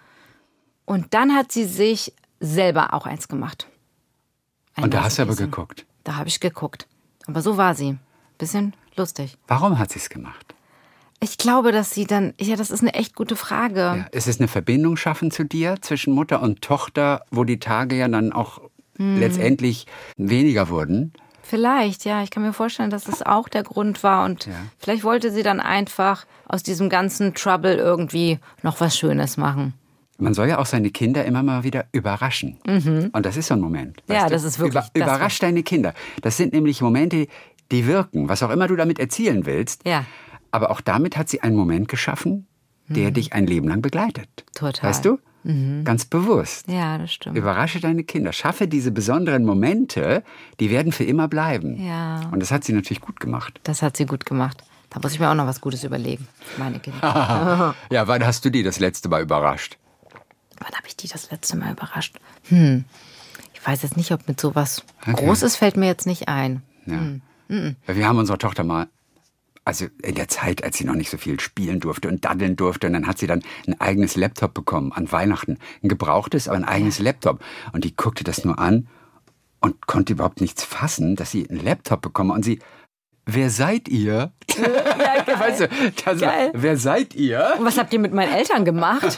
Und dann hat sie sich selber auch eins gemacht. Ein Und da hast du aber Nasenpiercing. geguckt. Da habe ich geguckt. Aber so war sie. Bisschen lustig. Warum hat sie es gemacht? Ich glaube, dass sie dann, ja, das ist eine echt gute Frage. Ja, ist es eine Verbindung schaffen zu dir zwischen Mutter und Tochter, wo die Tage ja dann auch hm. letztendlich weniger wurden? Vielleicht, ja. Ich kann mir vorstellen, dass das auch der Grund war. Und ja. vielleicht wollte sie dann einfach aus diesem ganzen Trouble irgendwie noch was Schönes machen. Man soll ja auch seine Kinder immer mal wieder überraschen. Mhm. Und das ist so ein Moment. Ja, du? das ist wirklich... Über, überrasch deine Kinder. Das sind nämlich Momente, die wirken, was auch immer du damit erzielen willst. Ja. Aber auch damit hat sie einen Moment geschaffen, der mhm. dich ein Leben lang begleitet. Total. Weißt du? Mhm. Ganz bewusst. Ja, das stimmt. Überrasche deine Kinder. Schaffe diese besonderen Momente, die werden für immer bleiben. Ja. Und das hat sie natürlich gut gemacht. Das hat sie gut gemacht. Da muss ich mir auch noch was Gutes überlegen. Meine Kinder. Ja, wann hast du die das letzte Mal überrascht? Wann habe ich die das letzte Mal überrascht? Hm. Ich weiß jetzt nicht, ob mit sowas okay. Großes fällt mir jetzt nicht ein. Ja. Hm. Mhm. Wir haben unserer Tochter mal, also in der Zeit, als sie noch nicht so viel spielen durfte und daddeln durfte, und dann hat sie dann ein eigenes Laptop bekommen an Weihnachten. Ein gebrauchtes, aber ein eigenes ja. Laptop. Und die guckte das nur an und konnte überhaupt nichts fassen, dass sie einen Laptop bekomme. Und sie, wer seid ihr? Ja, geil. Weißt du, das war, wer seid ihr? Und was habt ihr mit meinen Eltern gemacht?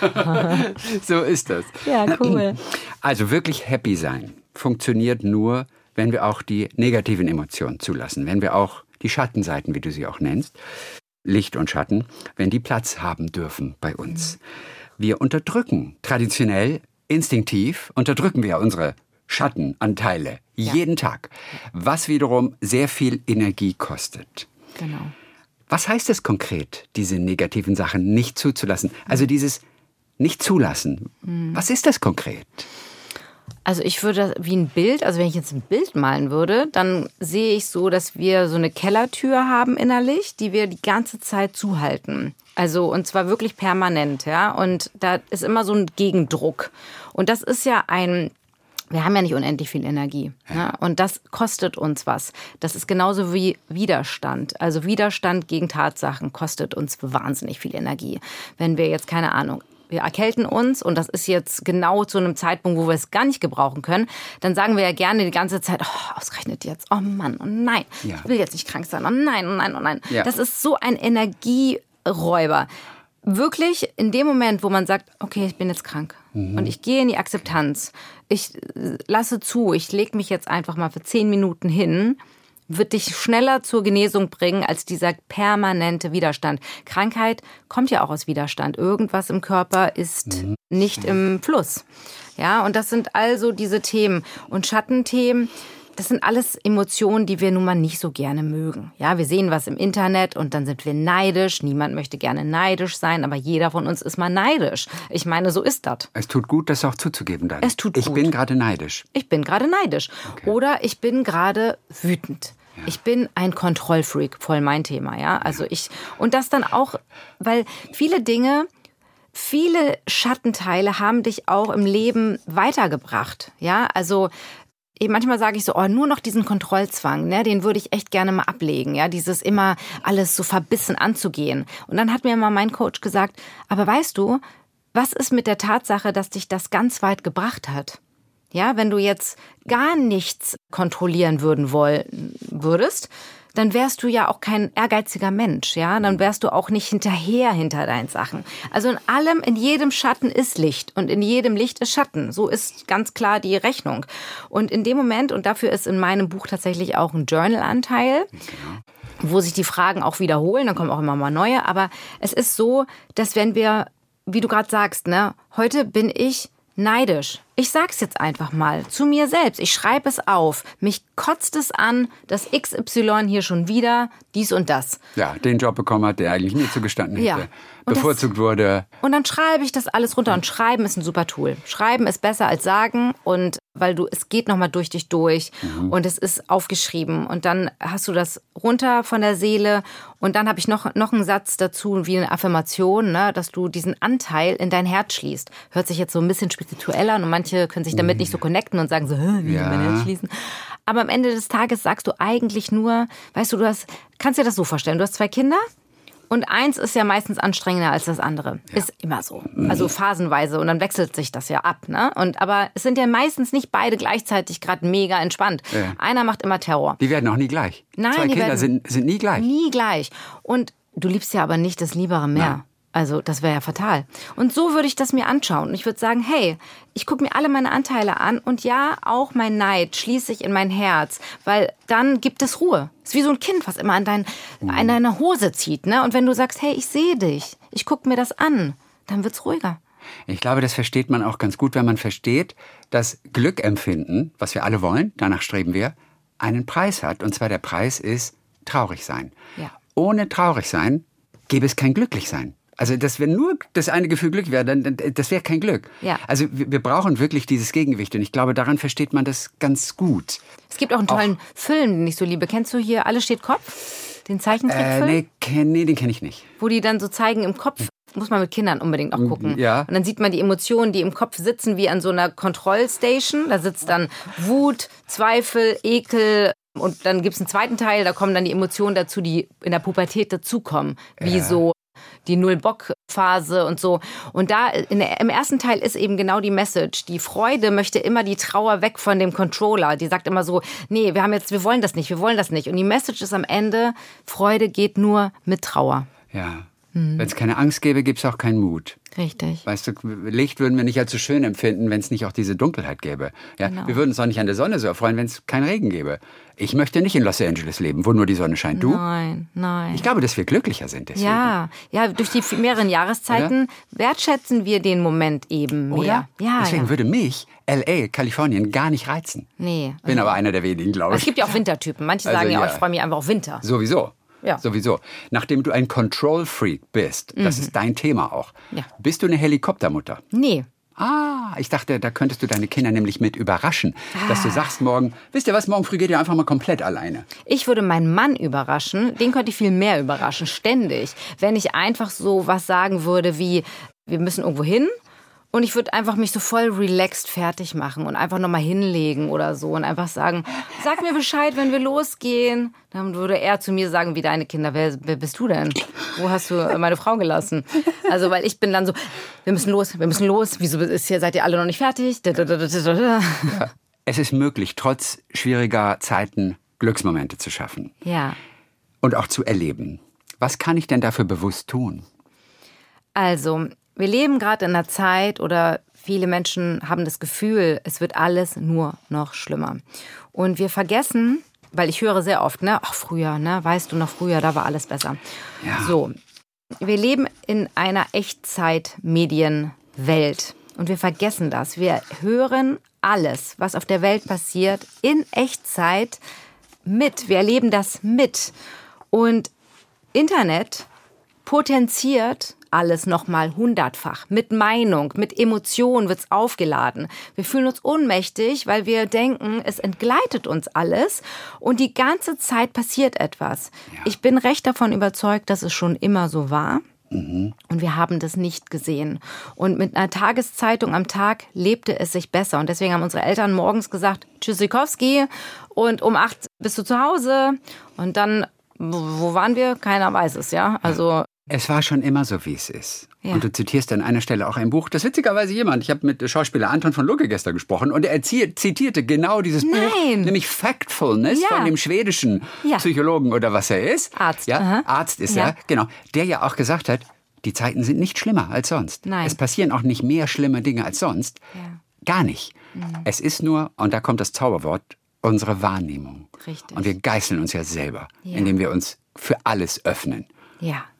So ist das. Ja, cool. Also wirklich happy sein funktioniert nur, wenn wir auch die negativen Emotionen zulassen, wenn wir auch die Schattenseiten, wie du sie auch nennst, Licht und Schatten, wenn die Platz haben dürfen bei uns. Wir unterdrücken traditionell, instinktiv, unterdrücken wir unsere Schattenanteile ja. jeden Tag, was wiederum sehr viel Energie kostet. Genau. Was heißt es konkret, diese negativen Sachen nicht zuzulassen? Also dieses nicht zulassen. Mhm. Was ist das konkret? Also ich würde wie ein Bild, also wenn ich jetzt ein Bild malen würde, dann sehe ich so, dass wir so eine Kellertür haben innerlich, die wir die ganze Zeit zuhalten. Also und zwar wirklich permanent, ja. Und da ist immer so ein Gegendruck. Und das ist ja ein... Wir haben ja nicht unendlich viel Energie. Ne? Und das kostet uns was. Das ist genauso wie Widerstand. Also Widerstand gegen Tatsachen kostet uns wahnsinnig viel Energie. Wenn wir jetzt, keine Ahnung, wir erkälten uns und das ist jetzt genau zu einem Zeitpunkt, wo wir es gar nicht gebrauchen können, dann sagen wir ja gerne die ganze Zeit, oh, ausgerechnet jetzt, oh Mann, oh nein, ja. ich will jetzt nicht krank sein, oh nein, oh nein, oh nein. Ja. Das ist so ein Energieräuber. Wirklich in dem Moment, wo man sagt, okay, ich bin jetzt krank mhm. und ich gehe in die Akzeptanz, ich lasse zu, ich lege mich jetzt einfach mal für zehn Minuten hin, wird dich schneller zur Genesung bringen als dieser permanente Widerstand. Krankheit kommt ja auch aus Widerstand. Irgendwas im Körper ist mhm. nicht im Fluss. Ja, und das sind also diese Themen. Und Schattenthemen, das sind alles Emotionen, die wir nun mal nicht so gerne mögen. Ja, wir sehen was im Internet und dann sind wir neidisch. Niemand möchte gerne neidisch sein, aber jeder von uns ist mal neidisch. Ich meine, so ist das. Es tut gut, das auch zuzugeben dann. Es tut ich gut. bin gerade neidisch. Ich bin gerade neidisch. Okay. Oder ich bin gerade wütend. Ja. Ich bin ein Kontrollfreak, voll mein Thema, ja. Also ich, und das dann auch, weil viele Dinge, viele Schattenteile haben dich auch im Leben weitergebracht, ja. Also, manchmal sage ich so, oh, nur noch diesen Kontrollzwang, ne, den würde ich echt gerne mal ablegen, ja, dieses immer alles so verbissen anzugehen. Und dann hat mir mal mein Coach gesagt, aber weißt du, was ist mit der Tatsache, dass dich das ganz weit gebracht hat? Ja, wenn du jetzt gar nichts kontrollieren würden wollen würdest, dann wärst du ja auch kein ehrgeiziger Mensch, ja, dann wärst du auch nicht hinterher hinter deinen Sachen. Also in allem, in jedem Schatten ist Licht und in jedem Licht ist Schatten. So ist ganz klar die Rechnung. Und in dem Moment, und dafür ist in meinem Buch tatsächlich auch ein Journal-Anteil, wo sich die Fragen auch wiederholen, dann kommen auch immer mal neue, aber es ist so, dass wenn wir wie du gerade sagst, ne, heute bin ich neidisch. Ich sag's jetzt einfach mal zu mir selbst. Ich schreibe es auf. Mich kotzt es an, dass X Y hier schon wieder dies und das. Ja, den Job bekommen hat, der eigentlich nie zugestanden hätte. Ja. Und bevorzugt das, wurde. Und dann schreibe ich das alles runter. Und Schreiben ist ein super Tool. Schreiben ist besser als Sagen. Und weil du, es geht nochmal durch dich durch. Mhm. Und es ist aufgeschrieben. Und dann hast du das runter von der Seele. Und dann habe ich noch, noch einen Satz dazu, wie eine Affirmation, ne, dass du diesen Anteil in dein Herz schließt. Hört sich jetzt so ein bisschen spiritueller an. Und manche können sich damit nicht so connecten und sagen so, wie ja. mein Herz schließen. Aber am Ende des Tages sagst du eigentlich nur, weißt du, du hast, kannst dir das so vorstellen, du hast zwei Kinder und eins ist ja meistens anstrengender als das andere. Ja. Ist immer so. Also phasenweise und dann wechselt sich das ja ab. Ne? Und, aber es sind ja meistens nicht beide gleichzeitig gerade mega entspannt. Ja. Einer macht immer Terror. Die werden auch nie gleich. Nein, zwei die Kinder werden sind, sind nie gleich. Nie gleich. Und du liebst ja aber nicht das Liebere mehr. Nein. Also das wäre ja fatal. Und so würde ich das mir anschauen. Und ich würde sagen, hey, ich gucke mir alle meine Anteile an und ja, auch mein Neid schließe ich in mein Herz, weil dann gibt es Ruhe. Es ist wie so ein Kind, was immer an, dein, an deine Hose zieht. Ne? Und wenn du sagst, hey, ich sehe dich, ich gucke mir das an, dann wird's ruhiger. Ich glaube, das versteht man auch ganz gut, wenn man versteht, dass Glückempfinden, was wir alle wollen, danach streben wir, einen Preis hat. Und zwar der Preis ist traurig sein. Ja. Ohne traurig sein gäbe es kein Glücklichsein. Also, dass wenn nur das eine Gefühl Glück wäre, dann das wäre kein Glück. Ja. Also, wir, wir brauchen wirklich dieses Gegengewicht. Und ich glaube, daran versteht man das ganz gut. Es gibt auch einen tollen auch, Film, den ich so liebe. Kennst du hier Alles steht Kopf? Den Zeichentrickfilm? Äh, nee, kenn, nee, den kenne ich nicht. Wo die dann so zeigen im Kopf, muss man mit Kindern unbedingt auch gucken. Ja. Und dann sieht man die Emotionen, die im Kopf sitzen, wie an so einer Kontrollstation. Da sitzt dann Wut, Zweifel, Ekel. Und dann gibt es einen zweiten Teil, da kommen dann die Emotionen dazu, die in der Pubertät dazukommen. Wie ja. so die Null-Bock-Phase und so. Und da in der, im ersten Teil ist eben genau die Message. Die Freude möchte immer die Trauer weg von dem Controller. Die sagt immer so, nee, wir haben jetzt, wir wollen das nicht, wir wollen das nicht. Und die Message ist am Ende, Freude geht nur mit Trauer. Ja. Hm. Wenn es keine Angst gäbe, gibt es auch keinen Mut. Richtig. Weißt du, Licht würden wir nicht als so schön empfinden, wenn es nicht auch diese Dunkelheit gäbe. Ja, genau. Wir würden uns auch nicht an der Sonne so erfreuen, wenn es keinen Regen gäbe. Ich möchte nicht in Los Angeles leben, wo nur die Sonne scheint. Du? Nein, nein. Ich glaube, dass wir glücklicher sind deswegen. Ja, ja, durch die mehreren Jahreszeiten Oder? wertschätzen wir den Moment eben mehr. Oder? Ja, deswegen ja. würde mich L A, Kalifornien, gar nicht reizen. Nee. Bin aber einer der wenigen, glaube ich. Es gibt ja auch Wintertypen. Manche Also, sagen ja, ja. oh, ich freue mich einfach auf Winter. Sowieso. Ja. Sowieso. Nachdem du ein Control-Freak bist, das Mhm. ist dein Thema auch, Ja. bist du eine Helikoptermutter? Nee. Ah, ich dachte, da könntest du deine Kinder nämlich mit überraschen, ah. dass du sagst morgen, wisst ihr was, morgen früh geht ihr einfach mal komplett alleine. Ich würde meinen Mann überraschen, den könnte ich viel mehr überraschen, ständig. Wenn ich einfach so was sagen würde wie, wir müssen irgendwo hin. Und ich würde einfach mich so voll relaxed fertig machen und einfach nochmal hinlegen oder so und einfach sagen, sag mir Bescheid, wenn wir losgehen. Dann würde er zu mir sagen, wie deine Kinder, wer, wer bist du denn? Wo hast du meine Frau gelassen? Also, weil ich bin dann so, wir müssen los, wir müssen los. Wieso ist hier, seid ihr alle noch nicht fertig? Ja. Es ist möglich, trotz schwieriger Zeiten Glücksmomente zu schaffen. Ja. Und auch zu erleben. Was kann ich denn dafür bewusst tun? Also, wir leben gerade in einer Zeit oder viele Menschen haben das Gefühl, es wird alles nur noch schlimmer. Und wir vergessen, weil ich höre sehr oft, ne, ach früher, ne, weißt du noch früher, da war alles besser. Ja. So, wir leben in einer Echtzeit-Medienwelt und wir vergessen das. Wir hören alles, was auf der Welt passiert, in Echtzeit mit. Wir erleben das mit. Und Internet potenziert alles nochmal hundertfach. Mit Meinung, mit Emotion wird's aufgeladen. Wir fühlen uns ohnmächtig, weil wir denken, es entgleitet uns alles und die ganze Zeit passiert etwas. Ja. Ich bin recht davon überzeugt, dass es schon immer so war. Mhm. Und wir haben das nicht gesehen. Und mit einer Tageszeitung am Tag lebte es sich besser. Und deswegen haben unsere Eltern morgens gesagt, Tschüssikowski, und um acht bist du zu Hause. Und dann, wo waren wir? Keiner weiß es, ja. Also es war schon immer so, wie es ist. Ja. Und du zitierst an einer Stelle auch ein Buch, das witzigerweise jemand, ich habe mit Schauspieler Anton von Lucke gestern gesprochen und er zitierte genau dieses Nein. Buch, nämlich Factfulness Ja. von dem schwedischen Ja. Psychologen oder was er ist. Arzt. Ja, Aha. Arzt ist Ja. er, genau. Der ja auch gesagt hat, die Zeiten sind nicht schlimmer als sonst. Nein. Es passieren auch nicht mehr schlimme Dinge als sonst. Ja. Gar nicht. Mhm. Es ist nur, und da kommt das Zauberwort, unsere Wahrnehmung. Richtig. Und wir geißeln uns ja selber, Ja. indem wir uns für alles öffnen. Ja.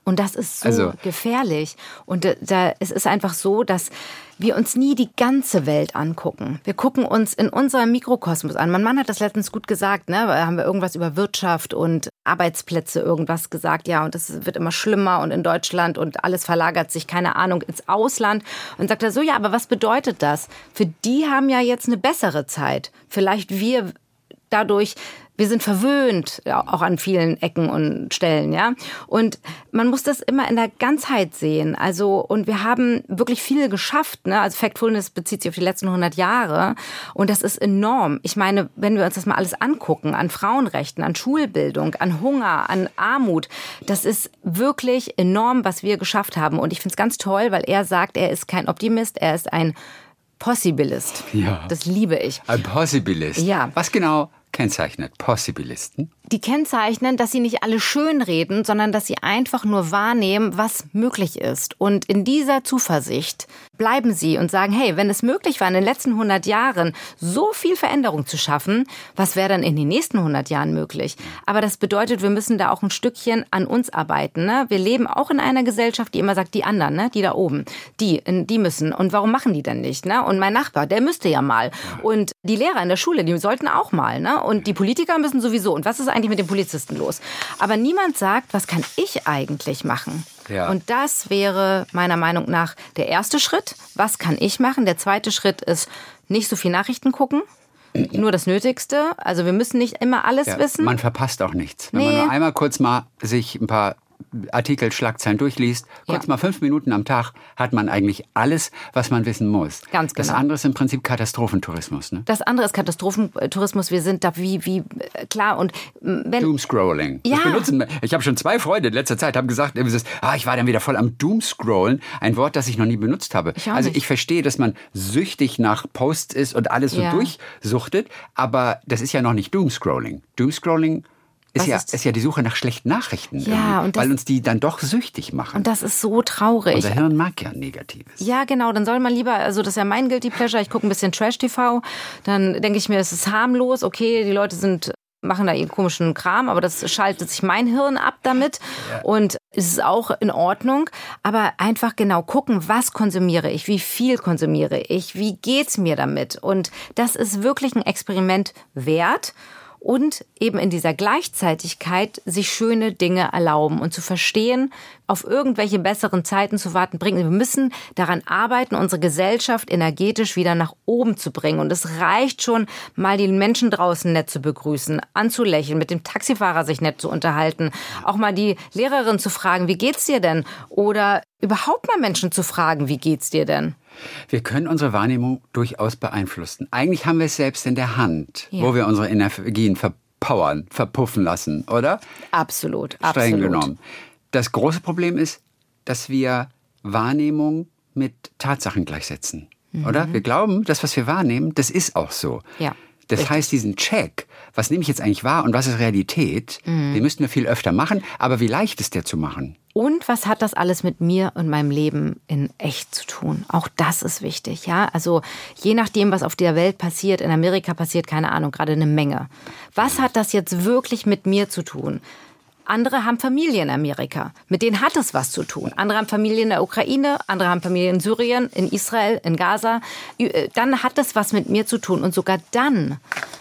Und das ist so Also- gefährlich. Und da, da, es ist einfach so, dass wir uns nie die ganze Welt angucken. Wir gucken uns in unserem Mikrokosmos an. Mein Mann hat das letztens gut gesagt, ne? Da haben wir irgendwas über Wirtschaft und Arbeitsplätze irgendwas gesagt. Ja, und das wird immer schlimmer und in Deutschland und alles verlagert sich, keine Ahnung, ins Ausland. Und sagt er so, ja, aber was bedeutet das? Für die haben ja jetzt eine bessere Zeit. Vielleicht wir dadurch... Wir sind verwöhnt, auch an vielen Ecken und Stellen, ja. Und man muss das immer in der Ganzheit sehen. Also, und wir haben wirklich viel geschafft, ne. Also Factfulness bezieht sich auf die letzten hundert Jahre. Und das ist enorm. Ich meine, wenn wir uns das mal alles angucken, an Frauenrechten, an Schulbildung, an Hunger, an Armut, das ist wirklich enorm, was wir geschafft haben. Und ich finde es ganz toll, weil er sagt, er ist kein Optimist, er ist ein Possibilist. Ja. Das liebe ich. Ein Possibilist. Ja. Was genau kennzeichnet Possibilisten? Die kennzeichnen, dass sie nicht alle schönreden, sondern dass sie einfach nur wahrnehmen, was möglich ist. Und in dieser Zuversicht bleiben sie und sagen, hey, wenn es möglich war, in den letzten hundert Jahren so viel Veränderung zu schaffen, was wäre dann in den nächsten hundert Jahren möglich? Aber das bedeutet, wir müssen da auch ein Stückchen an uns arbeiten. Ne? Wir leben auch in einer Gesellschaft, die immer sagt, die anderen, ne? Die da oben, die, die müssen. Und warum machen die denn nicht? Ne? Und mein Nachbar, der müsste ja mal. Und die Lehrer in der Schule, die sollten auch mal. Ne? Und die Politiker müssen sowieso. Und was ist eigentlich mit den Polizisten los? Aber niemand sagt, was kann ich eigentlich machen? Ja. Und das wäre meiner Meinung nach der erste Schritt. Was kann ich machen? Der zweite Schritt ist, nicht so viel Nachrichten gucken. Nur das Nötigste. Also wir müssen nicht immer alles Ja, wissen. man verpasst auch nichts. Wenn Nee. man nur einmal kurz mal sich ein paar Artikel, Schlagzeilen durchliest, kurz Ja. mal fünf Minuten am Tag, hat man eigentlich alles, was man wissen muss. Ganz Das genau. andere ist im Prinzip Katastrophentourismus. Ne? Das andere ist Katastrophentourismus. Wir sind da wie, wie klar. Und wenn Doomscrolling. Ja. Das benutzen, ich habe schon zwei Freunde in letzter Zeit haben gesagt, ah, ich war dann wieder voll am Doomscrollen. Ein Wort, das ich noch nie benutzt habe. Ich auch also nicht. ich verstehe, dass man süchtig nach Posts ist und alles so Ja. durchsuchtet, aber das ist ja noch nicht Doomscrolling. Doomscrolling ist Was ja, ist- ist ja die Suche nach schlechten Nachrichten. Ja, irgendwie, und das- weil uns die dann doch süchtig machen. und das ist so traurig. Unser Hirn mag ja Negatives. Ja, genau, dann soll man lieber, also das ist ja mein Guilty Pleasure, ich gucke ein bisschen Trash-T V, dann denke ich mir, es ist harmlos, okay, die Leute sind machen da ihren komischen Kram, aber das schaltet sich mein Hirn ab damit und es ist auch in Ordnung, aber einfach genau gucken, was konsumiere ich, wie viel konsumiere ich, wie geht's mir damit und das ist wirklich ein Experiment wert. Und eben in dieser Gleichzeitigkeit sich schöne Dinge erlauben und zu verstehen, auf irgendwelche besseren Zeiten zu warten, bringen. Wir müssen daran arbeiten, unsere Gesellschaft energetisch wieder nach oben zu bringen. Und es reicht schon, mal die Menschen draußen nett zu begrüßen, anzulächeln, mit dem Taxifahrer sich nett zu unterhalten, auch mal die Lehrerin zu fragen, wie geht's dir denn? Oder überhaupt mal Menschen zu fragen, wie geht's dir denn? Wir können unsere Wahrnehmung durchaus beeinflussen. Eigentlich haben wir es selbst in der Hand, Ja. wo wir unsere Energien verpowern, verpuffen lassen, oder? Absolut, Streng absolut. genommen. Das große Problem ist, dass wir Wahrnehmung mit Tatsachen gleichsetzen, oder? Wir glauben, das, was wir wahrnehmen, das ist auch so. Ja, Das richtig. heißt, diesen Check, was nehme ich jetzt eigentlich wahr und was ist Realität, den müssten wir viel öfter machen. Aber wie leicht ist der zu machen? Und was hat das alles mit mir und meinem Leben in echt zu tun? Auch das ist wichtig, ja. Also je nachdem, was auf der Welt passiert, in Amerika passiert, keine Ahnung, gerade eine Menge. Was hat das jetzt wirklich mit mir zu tun? Andere haben Familie in Amerika. Mit denen hat es was zu tun. Andere haben Familie in der Ukraine, andere haben Familie in Syrien, in Israel, in Gaza. Dann hat es was mit mir zu tun. Und sogar dann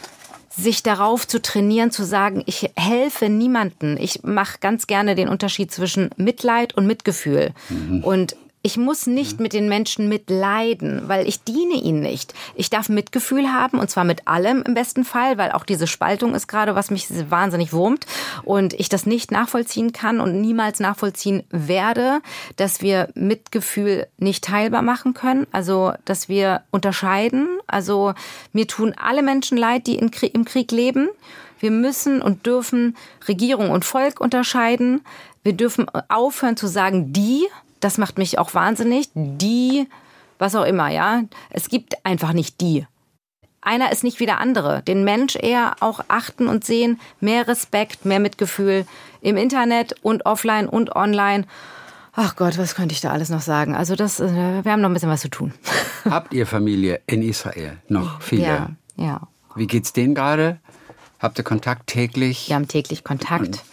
sich darauf zu trainieren, zu sagen, ich helfe niemanden. Ich mache ganz gerne den Unterschied zwischen Mitleid und Mitgefühl. Mhm. Und ich muss nicht mit den Menschen mitleiden, weil ich diene ihnen nicht. Ich darf Mitgefühl haben, und zwar mit allem im besten Fall, weil auch diese Spaltung ist gerade, was mich wahnsinnig wurmt und ich das nicht nachvollziehen kann und niemals nachvollziehen werde, dass wir Mitgefühl nicht teilbar machen können, also dass wir unterscheiden. Also mir tun alle Menschen leid, die in Krieg, im Krieg leben. Wir müssen und dürfen Regierung und Volk unterscheiden. Wir dürfen aufhören zu sagen, die... Das macht mich auch wahnsinnig. Die, was auch immer, ja. Es gibt einfach nicht die. Einer ist nicht wie der andere. Den Mensch eher auch achten und sehen. Mehr Respekt, mehr Mitgefühl im Internet und offline und online. Ach Gott, was könnte ich da alles noch sagen? Also das, wir haben noch ein bisschen was zu tun. Habt ihr Familie in Israel? Noch viele? Ja, ja. Wie geht's denen gerade? Habt ihr Kontakt täglich? Wir haben täglich Kontakt.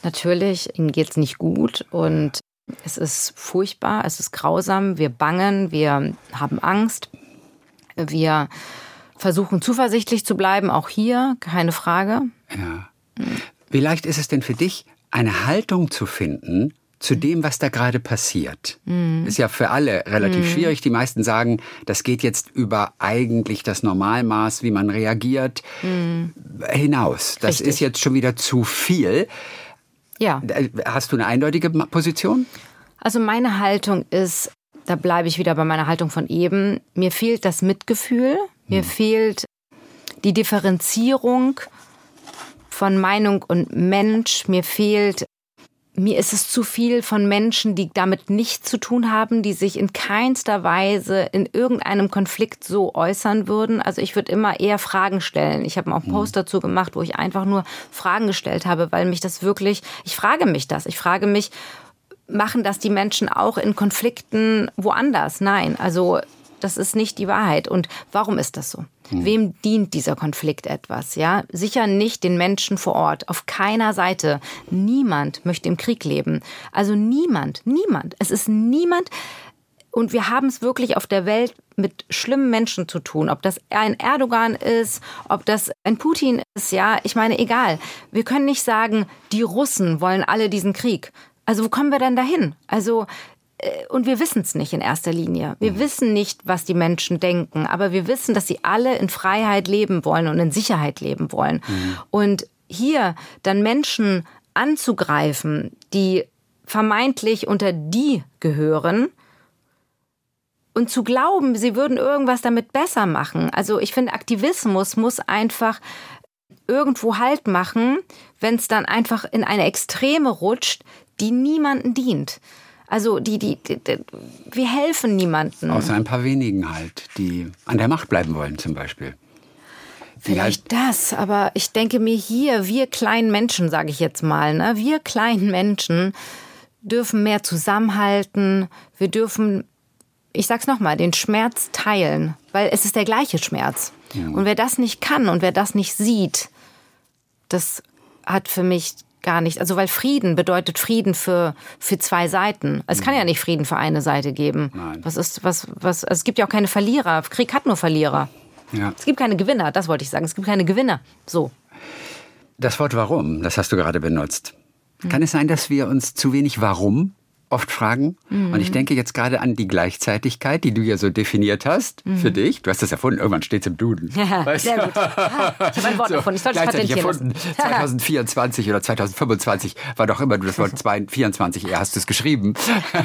Natürlich, ihnen geht's nicht gut und es ist furchtbar, es ist grausam. Wir bangen, wir haben Angst, wir versuchen zuversichtlich zu bleiben, auch hier, keine Frage. Ja. Wie leicht ist es denn für dich, eine Haltung zu finden zu dem, was da gerade passiert? Mhm. Ist ja für alle relativ mhm. schwierig. Die meisten sagen, das geht jetzt über eigentlich das Normalmaß, wie man reagiert, mhm. hinaus. Das Richtig. Ist jetzt schon wieder zu viel. Ja. Hast du eine eindeutige Position? Also meine Haltung ist, da bleibe ich wieder bei meiner Haltung von eben, mir fehlt das Mitgefühl, mir hm. fehlt die Differenzierung von Meinung und Mensch, mir fehlt, mir ist es zu viel von Menschen, die damit nichts zu tun haben, die sich in keinster Weise in irgendeinem Konflikt so äußern würden. Also ich würde immer eher Fragen stellen. Ich habe auch einen Post dazu gemacht, wo ich einfach nur Fragen gestellt habe, weil mich das wirklich, ich frage mich das, ich frage mich, machen das die Menschen auch in Konflikten woanders? Nein, also das ist nicht die Wahrheit. Und warum ist das so? Hm. Wem dient dieser Konflikt etwas? Ja, sicher nicht den Menschen vor Ort. Auf keiner Seite. Niemand möchte im Krieg leben. Also niemand, niemand. Es ist niemand. Und wir haben es wirklich auf der Welt mit schlimmen Menschen zu tun. Ob das ein Erdogan ist, ob das ein Putin ist, ja, ich meine, egal. Wir können nicht sagen, die Russen wollen alle diesen Krieg. Also wo kommen wir denn dahin? Also und wir wissen es nicht in erster Linie. Wir wissen nicht, was die Menschen denken, aber wir wissen, dass sie alle in Freiheit leben wollen und in Sicherheit leben wollen. Mhm. Und hier dann Menschen anzugreifen, die vermeintlich unter die gehören und zu glauben, sie würden irgendwas damit besser machen. Also ich finde, Aktivismus muss einfach irgendwo Halt machen, wenn es dann einfach in eine Extreme rutscht, die niemandem dient. Also die, die, die, die, wir helfen niemandem. Außer ein paar wenigen halt, die an der Macht bleiben wollen zum Beispiel. Die Vielleicht halt das, aber ich denke mir hier, wir kleinen Menschen, sage ich jetzt mal, ne, wir kleinen Menschen dürfen mehr zusammenhalten. Wir dürfen, ich sag's nochmal, den Schmerz teilen, weil es ist der gleiche Schmerz. Ja. Und wer das nicht kann und wer das nicht sieht, das hat für mich gar nicht, also weil Frieden bedeutet Frieden für, für zwei Seiten. Es kann ja nicht Frieden für eine Seite geben. Nein. Was ist, was, was, also es gibt ja auch keine Verlierer. Krieg hat nur Verlierer. Ja. Es gibt keine Gewinner, das wollte ich sagen. Es gibt keine Gewinner. So. Das Wort Warum, das hast du gerade benutzt. Mhm. Kann es sein, dass wir uns zu wenig Warum oft fragen? Mhm. Und ich denke jetzt gerade an die Gleichzeitigkeit, die du ja so definiert hast mhm. für dich. Du hast das erfunden, irgendwann steht es im Duden. Ja, weißt sehr gut. Ah, ich habe ein Wort so, davon, ich sollte es patentieren erfunden. zwanzig vierundzwanzig oder zwanzig fünfundzwanzig war doch immer du das Wort vierundzwanzig, er hast es geschrieben.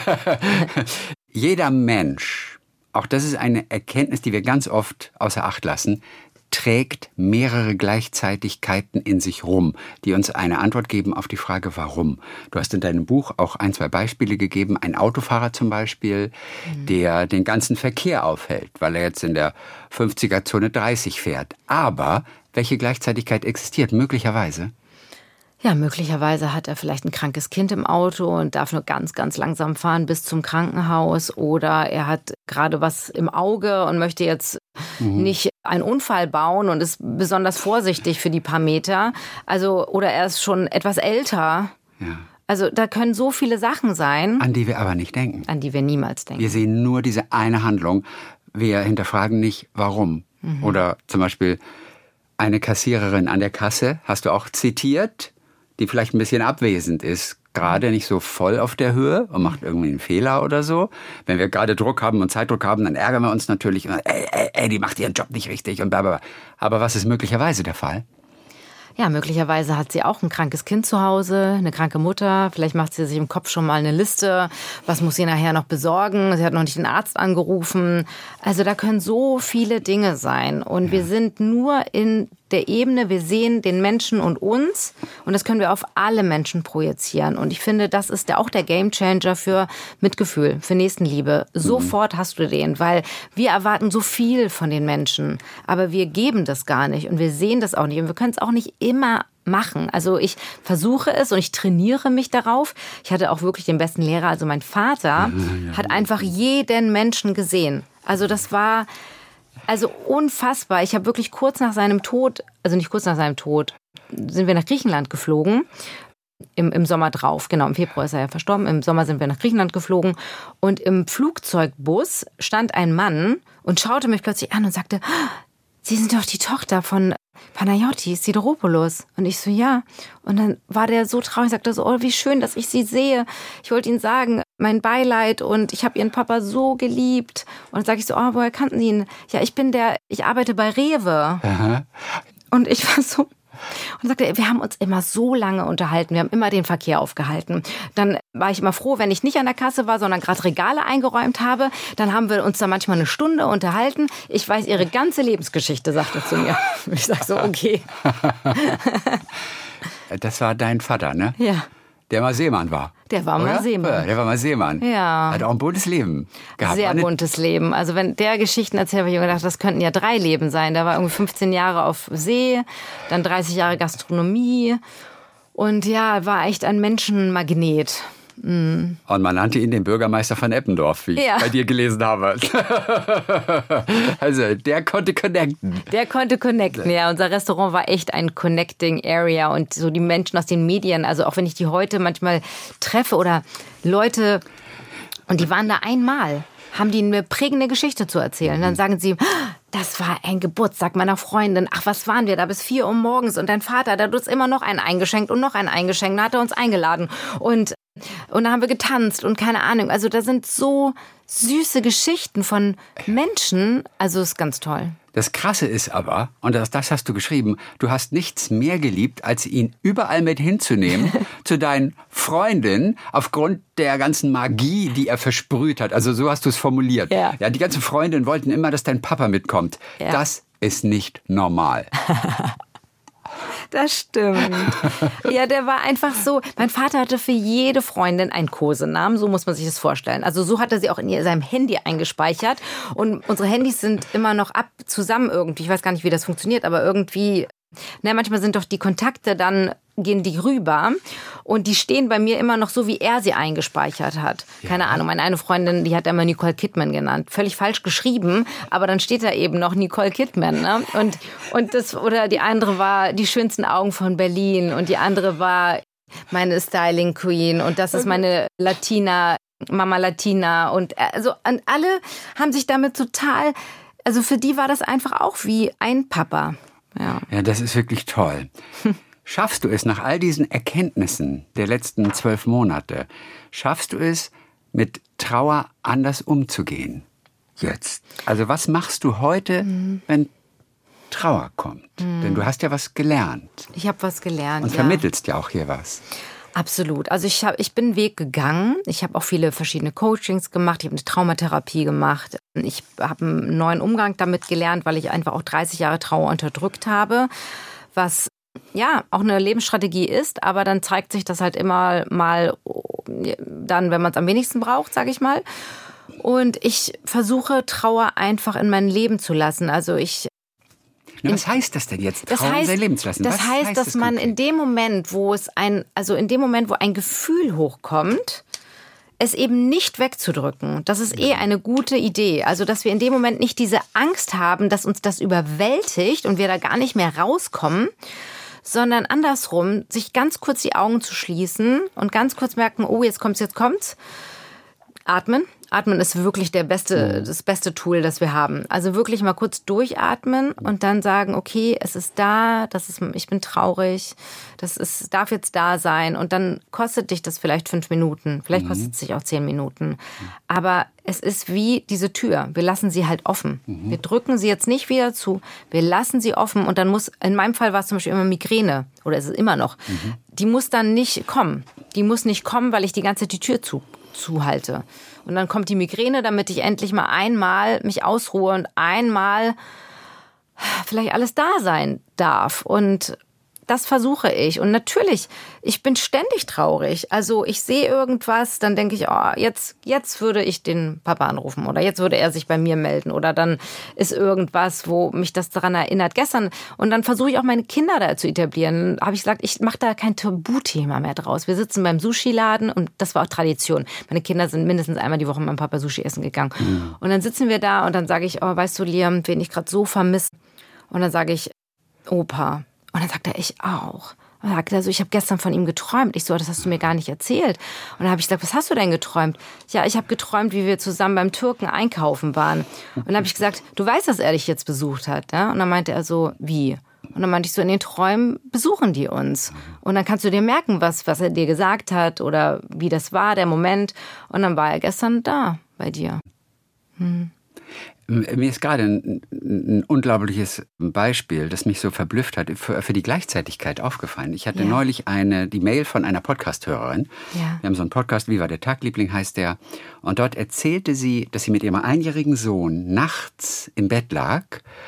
Jeder Mensch, auch das ist eine Erkenntnis, die wir ganz oft außer Acht lassen, trägt mehrere Gleichzeitigkeiten in sich rum, die uns eine Antwort geben auf die Frage, warum. Du hast in deinem Buch auch ein, zwei Beispiele gegeben. Ein Autofahrer zum Beispiel, mhm. der den ganzen Verkehr aufhält, weil er jetzt in der fünfziger-Zone dreißig fährt. Aber welche Gleichzeitigkeit existiert möglicherweise? Ja, möglicherweise hat er vielleicht ein krankes Kind im Auto und darf nur ganz, ganz langsam fahren bis zum Krankenhaus. Oder er hat gerade was im Auge und möchte jetzt mhm. nicht einen Unfall bauen und ist besonders vorsichtig für die paar Meter. Also, oder er ist schon etwas älter. Ja. Also da können so viele Sachen sein. An die wir aber nicht denken. An die wir niemals denken. Wir sehen nur diese eine Handlung. Wir hinterfragen nicht, warum. Mhm. Oder zum Beispiel eine Kassiererin an der Kasse, hast du auch zitiert, die vielleicht ein bisschen abwesend ist, gerade nicht so voll auf der Höhe und macht irgendwie einen Fehler oder so. Wenn wir gerade Druck haben und Zeitdruck haben, dann ärgern wir uns natürlich. Ey, ey, ey, die macht ihren Job nicht richtig und bla bla. Aber was ist möglicherweise der Fall? Ja, möglicherweise hat sie auch ein krankes Kind zu Hause, eine kranke Mutter. Vielleicht macht sie sich im Kopf schon mal eine Liste. Was muss sie nachher noch besorgen? Sie hat noch nicht den Arzt angerufen. Also da können so viele Dinge sein. Und ja. wir sind nur in der Ebene, wir sehen den Menschen und uns. Und das können wir auf alle Menschen projizieren. Und ich finde, das ist auch der Gamechanger für Mitgefühl, für Nächstenliebe. Sofort hast du den, weil wir erwarten so viel von den Menschen. Aber wir geben das gar nicht und wir sehen das auch nicht. Und wir können es auch nicht immer machen. Also ich versuche es und ich trainiere mich darauf. Ich hatte auch wirklich den besten Lehrer. Also mein Vater ja, ja. hat einfach jeden Menschen gesehen. Also das war also unfassbar. Ich habe wirklich kurz nach seinem Tod, also nicht kurz nach seinem Tod, sind wir nach Griechenland geflogen. im, im Sommer drauf. Genau, im Februar ist er ja verstorben. Im Sommer sind wir nach Griechenland geflogen. Und im Flugzeugbus stand ein Mann und schaute mich plötzlich an und sagte, Sie sind doch die Tochter von Panayotis, Sideropoulos. Und ich so, ja. Und dann war der so traurig, sagte so, oh, wie schön, dass ich Sie sehe. Ich wollte Ihnen sagen, mein Beileid und ich habe Ihren Papa so geliebt. Und dann sage ich so, oh, woher kannten Sie ihn? Ja, ich bin der, ich arbeite bei Rewe. Aha. Und ich war so... Und sagte, wir haben uns immer so lange unterhalten, wir haben immer den Verkehr aufgehalten. Dann war ich immer froh, wenn ich nicht an der Kasse war, sondern gerade Regale eingeräumt habe. Dann haben wir uns da manchmal eine Stunde unterhalten. Ich weiß Ihre ganze Lebensgeschichte, sagt er zu mir. Ich sag so, okay. Das war dein Vater, ne? Ja. Der mal Seemann war. Der war mal Oder? Seemann. Ja, der war mal Seemann. Ja. Hat auch ein buntes Leben gehabt. Sehr Eine buntes Leben. Also wenn der Geschichten erzählt, habe ich mir gedacht, das könnten ja drei Leben sein. Der war irgendwie fünfzehn Jahre auf See, dann dreißig Jahre Gastronomie und ja, war echt ein Menschenmagnet. Mm. Und man nannte ihn den Bürgermeister von Eppendorf, wie ja. ich bei dir gelesen habe. Also, der konnte connecten. Der konnte connecten, ja. Unser Restaurant war echt ein Connecting Area und so die Menschen aus den Medien, also auch wenn ich die heute manchmal treffe oder Leute, und die waren da einmal, haben die eine prägende Geschichte zu erzählen. Dann sagen sie, das war ein Geburtstag meiner Freundin. Ach, was waren wir da bis vier Uhr morgens? Und dein Vater, der hat uns immer noch einen eingeschenkt und noch einen eingeschenkt. Da hat er uns eingeladen. Und Und da haben wir getanzt und keine Ahnung. Also da sind so süße Geschichten von Menschen. Also ist ganz toll. Das Krasse ist aber, und das, das hast du geschrieben, du hast nichts mehr geliebt, als ihn überall mit hinzunehmen zu deinen Freundinnen aufgrund der ganzen Magie, die er versprüht hat. Also so hast du es formuliert. Ja. Ja, die ganzen Freundinnen wollten immer, dass dein Papa mitkommt. Ja. Das ist nicht normal. Das stimmt. Ja, der war einfach so. Mein Vater hatte für jede Freundin einen Kosenamen, so muss man sich das vorstellen. Also so hat er sie auch in seinem Handy eingespeichert. Und unsere Handys sind immer noch ab zusammen irgendwie. Ich weiß gar nicht, wie das funktioniert, aber irgendwie. Na, manchmal sind doch die Kontakte, dann gehen die rüber und die stehen bei mir immer noch so, wie er sie eingespeichert hat. Keine ja. Ahnung, meine eine Freundin, die hat immer Nicole Kidman genannt. Völlig falsch geschrieben, aber dann steht da eben noch Nicole Kidman. Ne? Und, und das, oder die andere war die schönsten Augen von Berlin und die andere war meine Styling Queen und das ist meine Latina, Mama Latina und also und alle haben sich damit total, also für die war das einfach auch wie ein Papa. Ja. Ja, das ist wirklich toll. Schaffst du es nach all diesen Erkenntnissen der letzten zwölf Monate, schaffst du es, mit Trauer anders umzugehen? Jetzt. Also was machst du heute, mhm. wenn Trauer kommt? Mhm. Denn du hast ja was gelernt. Ich habe was gelernt, Und ja. vermittelst ja auch hier was. Absolut. Also ich, hab, ich bin einen Weg gegangen. Ich habe auch viele verschiedene Coachings gemacht. Ich habe eine Traumatherapie gemacht. Ich habe einen neuen Umgang damit gelernt, weil ich einfach auch dreißig Jahre Trauer unterdrückt habe, was ja auch eine Lebensstrategie ist. Aber dann zeigt sich das halt immer mal dann, wenn man es am wenigsten braucht, sage ich mal. Und ich versuche, Trauer einfach in mein Leben zu lassen. Also ich Na, was heißt das denn jetzt? Das Trauer heißt, in sein Leben zu lassen? Das was heißt, heißt dass das man konkret? in dem Moment, wo es ein, also in dem Moment, wo ein Gefühl hochkommt, es eben nicht wegzudrücken. Das ist eh eine gute Idee. Also, dass wir in dem Moment nicht diese Angst haben, dass uns das überwältigt und wir da gar nicht mehr rauskommen, sondern andersrum, sich ganz kurz die Augen zu schließen und ganz kurz merken, oh, jetzt kommt's, jetzt kommt's. Atmen. Atmen ist wirklich der beste, das beste Tool, das wir haben. Also wirklich mal kurz durchatmen und dann sagen, okay, es ist da, das ist, ich bin traurig, das ist, darf jetzt da sein. Und dann kostet dich das vielleicht fünf Minuten, vielleicht kostet es dich auch zehn Minuten. Aber es ist wie diese Tür. Wir lassen sie halt offen. Mhm. Wir drücken sie jetzt nicht wieder zu. Wir lassen sie offen und dann muss, in meinem Fall war es zum Beispiel immer Migräne oder ist es immer noch. Mhm. Die muss dann nicht kommen. Die muss nicht kommen, weil ich die ganze Zeit die Tür zu, zuhalte. Und dann kommt die Migräne, damit ich endlich mal einmal mich ausruhe und einmal vielleicht alles da sein darf. Und das versuche ich. Und natürlich, ich bin ständig traurig. Also ich sehe irgendwas, dann denke ich, oh, jetzt, jetzt würde ich den Papa anrufen oder jetzt würde er sich bei mir melden oder dann ist irgendwas, wo mich das daran erinnert. Gestern, und dann versuche ich auch meine Kinder da zu etablieren. Habe ich gesagt, ich mache da kein Tabuthema mehr draus. Wir sitzen beim Sushi-Laden und das war auch Tradition. Meine Kinder sind mindestens einmal die Woche mit meinem Papa Sushi essen gegangen. Mhm. Und dann sitzen wir da und dann sage ich, oh, weißt du, Liam, wen ich gerade so vermisse? Und dann sage ich, Opa. Und dann sagt er, ich auch. Und er sagt, also ich habe gestern von ihm geträumt. Ich so, das hast du mir gar nicht erzählt. Und dann habe ich gesagt, was hast du denn geträumt? Ja, ich habe geträumt, wie wir zusammen beim Türken einkaufen waren. Und dann habe ich gesagt, du weißt, dass er dich jetzt besucht hat. Ja? Und dann meinte er so, wie? Und dann meinte ich so, in den Träumen besuchen die uns. Und dann kannst du dir merken, was, was er dir gesagt hat oder wie das war, der Moment. Und dann war er gestern da bei dir. Hm. Mir ist gerade ein, ein unglaubliches Beispiel, das mich so verblüfft hat, für, für die Gleichzeitigkeit aufgefallen. Ich hatte ja. neulich eine, die Mail von einer Podcast-Hörerin. Ja. Wir haben so einen Podcast, Wie war der Tag, Liebling heißt der. Und dort erzählte sie, dass sie mit ihrem einjährigen Sohn nachts im Bett lag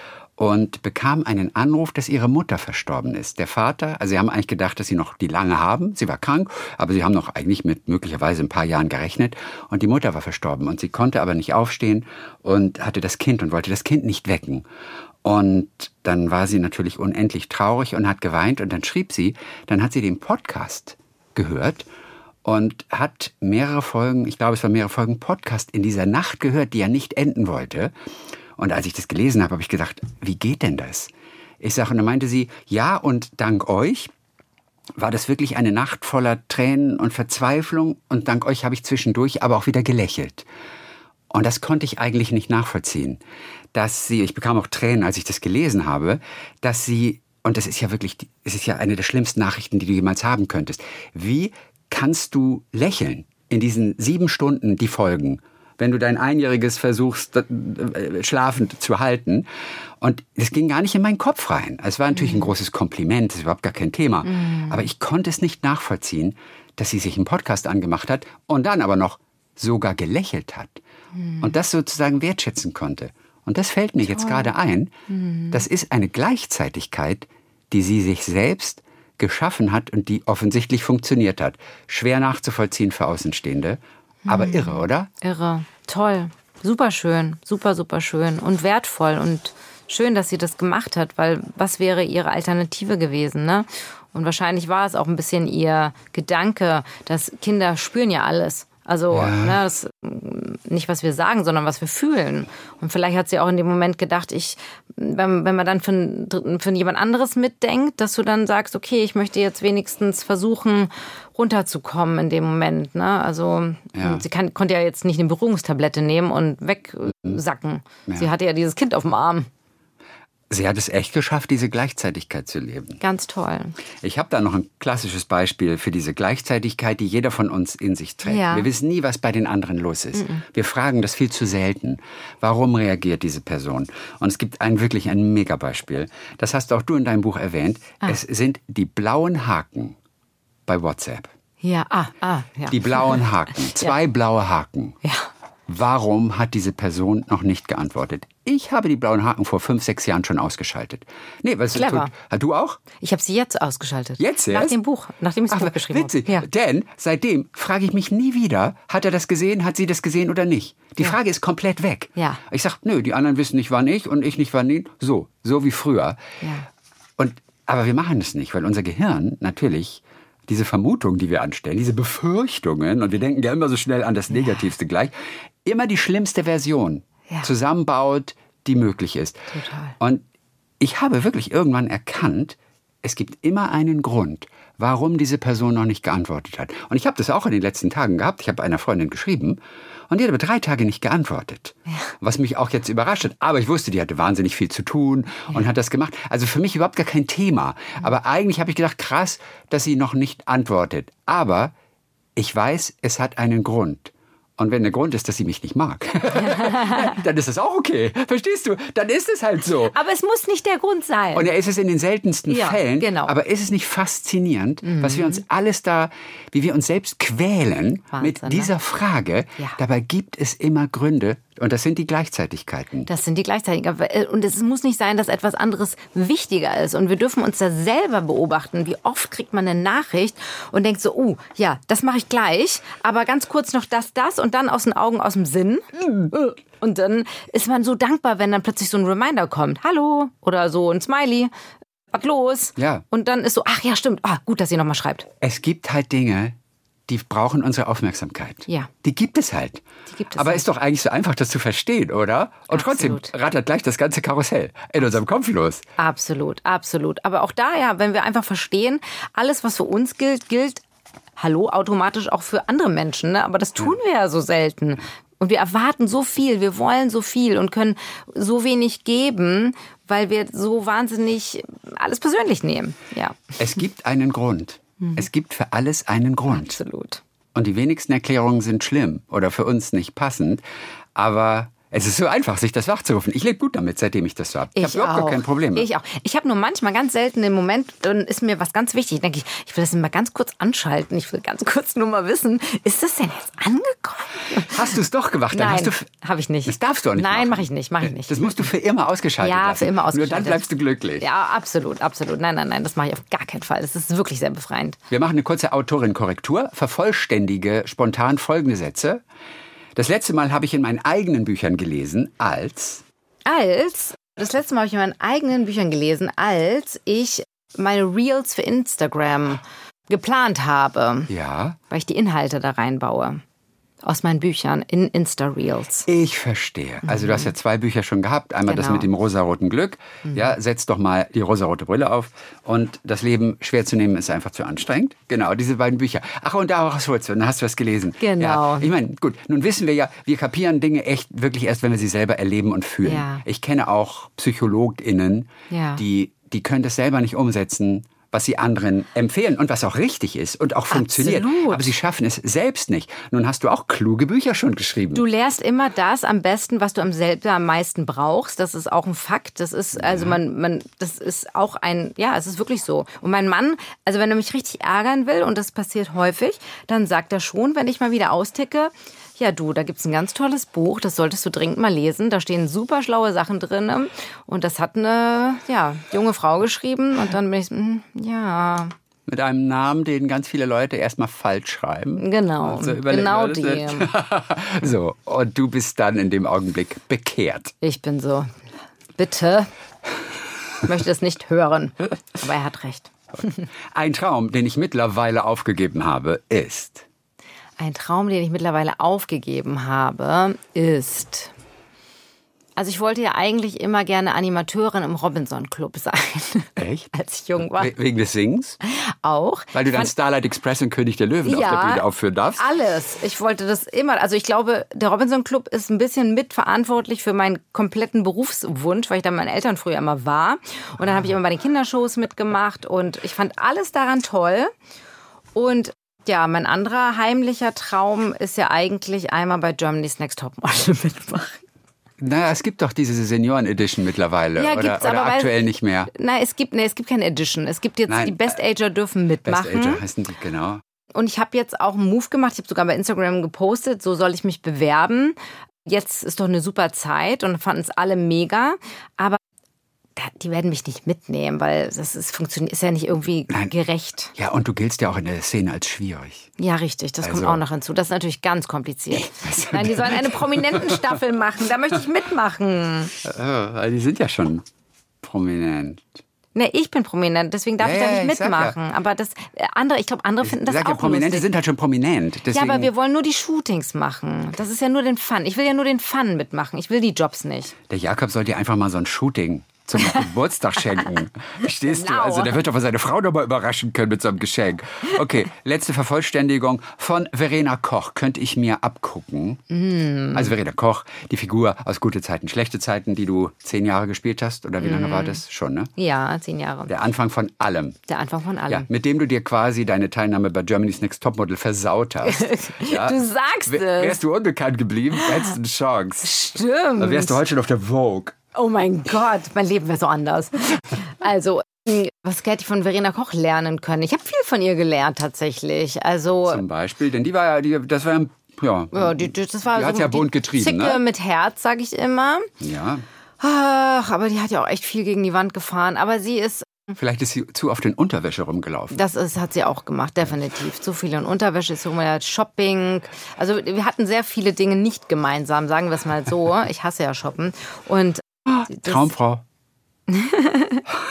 und bekam einen Anruf, dass ihre Mutter verstorben ist. Der Vater, also sie haben eigentlich gedacht, dass sie noch die lange haben. Sie war krank, aber sie haben noch eigentlich mit möglicherweise ein paar Jahren gerechnet. Und die Mutter war verstorben und sie konnte aber nicht aufstehen und hatte das Kind und wollte das Kind nicht wecken. Und dann war sie natürlich unendlich traurig und hat geweint. Und dann schrieb sie, dann hat sie den Podcast gehört und hat mehrere Folgen, ich glaube es waren mehrere Folgen Podcast in dieser Nacht gehört, die ja nicht enden wollte. Und als ich das gelesen habe, habe ich gedacht, wie geht denn das? Ich sage, und dann meinte sie, ja, und dank euch war das wirklich eine Nacht voller Tränen und Verzweiflung. Und dank euch habe ich zwischendurch aber auch wieder gelächelt. Und das konnte ich eigentlich nicht nachvollziehen. Dass sie, ich bekam auch Tränen, als ich das gelesen habe, dass sie, und das ist ja wirklich, es ist ja eine der schlimmsten Nachrichten, die du jemals haben könntest. Wie kannst du lächeln in diesen sieben Stunden, die folgen? Wenn du dein Einjähriges versuchst, schlafend zu halten. Und es ging gar nicht in meinen Kopf rein. Es war natürlich mm. ein großes Kompliment, das ist überhaupt gar kein Thema. Mm. Aber ich konnte es nicht nachvollziehen, dass sie sich einen Podcast angemacht hat und dann aber noch sogar gelächelt hat. Mm. Und das sozusagen wertschätzen konnte. Und das fällt mir Toll. jetzt gerade ein. Mm. Das ist eine Gleichzeitigkeit, die sie sich selbst geschaffen hat und die offensichtlich funktioniert hat. Schwer nachzuvollziehen für Außenstehende. Aber mm. irre, oder? Irre. Toll. Super schön. Super, super schön. Und wertvoll. Und schön, dass sie das gemacht hat, weil was wäre ihre Alternative gewesen, ne? Und wahrscheinlich war es auch ein bisschen ihr Gedanke, dass Kinder spüren ja alles. Also ja. ne, das, nicht, was wir sagen, sondern was wir fühlen. Und vielleicht hat sie auch in dem Moment gedacht, ich, wenn, wenn man dann für, für jemand anderes mitdenkt, dass du dann sagst, okay, ich möchte jetzt wenigstens versuchen, runterzukommen in dem Moment. Ne? Also ja. sie kann, konnte ja jetzt nicht eine Beruhigungstablette nehmen und wegsacken. Ja. Sie hatte ja dieses Kind auf dem Arm. Sie hat es echt geschafft, diese Gleichzeitigkeit zu leben. Ganz toll. Ich habe da noch ein klassisches Beispiel für diese Gleichzeitigkeit, die jeder von uns in sich trägt. Ja. Wir wissen nie, was bei den anderen los ist. Mhm. Wir fragen das viel zu selten. Warum reagiert diese Person? Und es gibt ein wirklich ein Megabeispiel. Das hast auch du in deinem Buch erwähnt. Ah. Es sind die blauen Haken bei WhatsApp. Ja, ah, ah, ja. Die blauen Haken. Zwei ja. blaue Haken. Ja. Warum hat diese Person noch nicht geantwortet? Ich habe die blauen Haken vor fünf, sechs Jahren schon ausgeschaltet. Nee, was Clever. Tut, du auch? Ich habe sie jetzt ausgeschaltet. Jetzt erst? Nach dem Buch, nachdem ich das Ach, Buch geschrieben witzig. habe. Ja. Denn seitdem frage ich mich nie wieder, hat er das gesehen, hat sie das gesehen oder nicht? Die ja. Frage ist komplett weg. Ja. Ich sage, nö, die anderen wissen nicht, wann ich und ich nicht, wann die. So, so wie früher. Ja. Und, aber wir machen das nicht, weil unser Gehirn natürlich diese Vermutungen, die wir anstellen, diese Befürchtungen, und wir denken ja immer so schnell an das Negativste ja. gleich, immer die schlimmste Version ja. zusammenbaut, die möglich ist. Total. Und ich habe wirklich irgendwann erkannt, es gibt immer einen Grund, warum diese Person noch nicht geantwortet hat. Und ich habe das auch in den letzten Tagen gehabt. Ich habe einer Freundin geschrieben und die hat aber drei Tage nicht geantwortet. Ja. Was mich auch jetzt überrascht hat. Aber ich wusste, die hatte wahnsinnig viel zu tun ja. und hat das gemacht. Also für mich überhaupt gar kein Thema. Aber eigentlich habe ich gedacht, krass, dass sie noch nicht antwortet. Aber ich weiß, es hat einen Grund. Und wenn der Grund ist, dass sie mich nicht mag, dann ist das auch okay. Verstehst du? Dann ist es halt so. Aber es muss nicht der Grund sein. Und er ist es in den seltensten ja, Fällen. Genau. Aber ist es nicht faszinierend, mhm. was wir uns alles da, wie wir uns selbst quälen Wahnsinn, mit dieser Frage. Ja. Dabei gibt es immer Gründe. Und das sind die Gleichzeitigkeiten. Das sind die Gleichzeitigkeiten. Und es muss nicht sein, dass etwas anderes wichtiger ist. Und wir dürfen uns da selber beobachten. Wie oft kriegt man eine Nachricht und denkt so, oh, ja, das mache ich gleich. Aber ganz kurz noch das, das und dann aus den Augen, aus dem Sinn. Und dann ist man so dankbar, wenn dann plötzlich so ein Reminder kommt. Hallo oder so ein Smiley. Was los? Ja. Und dann ist so, ach ja, stimmt. Ah, gut, dass sie nochmal schreibt. Es gibt halt Dinge, die brauchen unsere Aufmerksamkeit. Ja. Die gibt es halt. Die gibt es Aber halt. ist doch eigentlich so einfach, das zu verstehen, oder? Und Absolut. trotzdem rattert gleich das ganze Karussell in unserem Kopf los. Absolut, absolut. Aber auch da, ja, wenn wir einfach verstehen, alles, was für uns gilt, gilt, hallo, automatisch auch für andere Menschen. Ne? Aber das tun wir ja so selten. Und wir erwarten so viel, wir wollen so viel und können so wenig geben, weil wir so wahnsinnig alles persönlich nehmen. Ja. Es gibt einen Grund. Mhm. Es gibt für alles einen Grund. Absolut. Und die wenigsten Erklärungen sind schlimm oder für uns nicht passend. Aber es ist so einfach, sich das wachzurufen. Ich lebe gut damit, seitdem ich das so habe. Ich, ich habe überhaupt gar kein Problem mehr. Ich auch. Ich habe nur manchmal ganz selten den Moment, dann ist mir was ganz wichtig. Denke ich, ich will das mal ganz kurz anschalten. Ich will ganz kurz nur mal wissen, ist das denn jetzt angekommen? Hast du es doch gemacht? Dann Nein, hast du habe ich nicht. Das darfst du auch nicht Nein, machen. mache ich nicht, mache ich nicht. Das musst du für immer ausgeschaltet ja, lassen. für immer ausgeschaltet. Nur dann bleibst du glücklich. Ja, absolut, absolut. Nein, nein, nein, das mache ich auf gar keinen Fall. Das ist wirklich sehr befreiend. Wir machen eine kurze Autorin-Korrektur. Vervollständige spontan folgende Sätze. Das letzte Mal habe ich in meinen eigenen Büchern gelesen, als... Als, das letzte Mal habe ich in meinen eigenen Büchern gelesen, als ich meine Reels für Instagram geplant habe. Ja. Weil ich die Inhalte da reinbaue. Aus meinen Büchern in Insta-Reels. Ich verstehe. Also du hast ja zwei Bücher schon gehabt. Einmal Genau. das mit dem rosaroten Glück. Mhm. Ja, setz doch mal die rosarote Brille auf. Und das Leben schwer zu nehmen ist einfach zu anstrengend. Genau, diese beiden Bücher. Ach, und daraus holst du, dann hast du was gelesen. Genau. Ja, ich meine, gut, nun wissen wir ja, wir kapieren Dinge echt wirklich erst, wenn wir sie selber erleben und fühlen. Ja. Ich kenne auch PsychologInnen, Ja. die, die können das selber nicht umsetzen, was sie anderen empfehlen und was auch richtig ist und auch funktioniert. Absolut. Aber sie schaffen es selbst nicht. Nun hast du auch kluge Bücher schon geschrieben. Du lehrst immer das am besten, was du am selber am meisten brauchst. Das ist auch ein Fakt. Das ist, also man, man, das ist auch ein, ja, es ist wirklich so. Und mein Mann, also wenn er mich richtig ärgern will, und das passiert häufig, dann sagt er schon, wenn ich mal wieder austicke, ja du, da gibt's ein ganz tolles Buch, das solltest du dringend mal lesen. Da stehen super schlaue Sachen drin. Und das hat eine, ja, junge Frau geschrieben. Und dann bin ich, mm, ja... Mit einem Namen, den ganz viele Leute erstmal falsch schreiben. Genau, Also überlegen, genau das dem. So, und du bist dann in dem Augenblick bekehrt. Ich bin so, bitte, ich möchte es nicht hören. Aber er hat recht. Ein Traum, den ich mittlerweile aufgegeben habe, ist... Ein Traum, den ich mittlerweile aufgegeben habe, ist... Also ich wollte ja eigentlich immer gerne Animateurin im Robinson-Club sein. Echt? Als ich jung war. We- Wegen des Singens? Auch. Weil du dann Fand- Starlight Express und König der Löwen Ja, auf der Bühne aufführen darfst? Alles. Ich wollte das immer. Also ich glaube, der Robinson Club ist ein bisschen mitverantwortlich für meinen kompletten Berufswunsch, weil ich da mit meinen Eltern früher immer war. Und dann habe ich immer bei den Kindershows mitgemacht und ich fand alles daran toll. Und ja, mein anderer heimlicher Traum ist ja eigentlich einmal bei Germany's Next Topmodel mitmachen. Naja, es gibt doch diese Senioren-Edition mittlerweile. Ja, oder gibt's, oder aber aktuell weil, nicht mehr. Nein, es gibt, nee, es gibt keine Edition. Es gibt jetzt, Nein, die Best-Ager dürfen mitmachen. Best Ager heißen die, genau. Und ich habe jetzt auch einen Move gemacht. Ich habe sogar bei Instagram gepostet, so soll ich mich bewerben. Jetzt ist doch eine super Zeit und fanden es alle mega. Aber die werden mich nicht mitnehmen, weil das ist, funktioniert, ist ja nicht irgendwie Nein. gerecht. Ja, und du giltst ja auch in der Szene als schwierig. Ja, richtig. Das Also- kommt auch noch hinzu. Das ist natürlich ganz kompliziert. Nein, die sollen eine prominenten Staffel machen. Da möchte ich mitmachen. Oh, die sind ja schon prominent. Ne, ich bin prominent, deswegen darf Ja, ich da ja, nicht ich sag mitmachen. Aber das äh, andere, ich glaube, andere finden das Sag ja, auch Prominente lustig. sind halt schon prominent. Ja, Deswegen, aber wir wollen nur die Shootings machen. Das ist ja nur den Fun. Ich will ja nur den Fun mitmachen. Ich will die Jobs nicht. der Jakob soll dir einfach mal so ein Shooting zum Geburtstag schenken. Verstehst du? Genau. Also der wird doch seine Frau noch mal überraschen können mit so einem Geschenk. Okay, letzte Vervollständigung von Verena Koch könnte ich mir abgucken. Mm. Also Verena Koch, die Figur aus Gute Zeiten, Schlechte Zeiten, die du zehn Jahre gespielt hast. Oder wie lange war das? Schon, ne? Ja, zehn Jahre. Der Anfang von allem. Der Anfang von allem. Ja, mit dem du dir quasi deine Teilnahme bei Germany's Next Topmodel versaut hast. Ja. Du sagst W- es. Wärst du unbekannt geblieben, hättest du eine Chance. Stimmt. Dann wärst du heute schon auf der Vogue. Oh mein Gott, mein Leben wäre so anders. Also, was hätte ich von Verena Koch lernen können? Ich habe viel von ihr gelernt tatsächlich. Also, Zum Beispiel, denn die war ja, die, das war ja, ja, ja, die, die, das war die so hat's ja bunt getrieben, Zicke ne? mit Herz, sage ich immer. ja. Ach, aber die hat ja auch echt viel gegen die Wand gefahren. Aber sie ist, Vielleicht ist sie zu oft in Unterwäsche rumgelaufen. das ist, hat sie auch gemacht, definitiv. Zu viel in Unterwäsche, so mal Shopping. Also wir hatten sehr viele Dinge nicht gemeinsam, sagen wir es mal so. Ich hasse ja Shoppen. Und das, Traumfrau.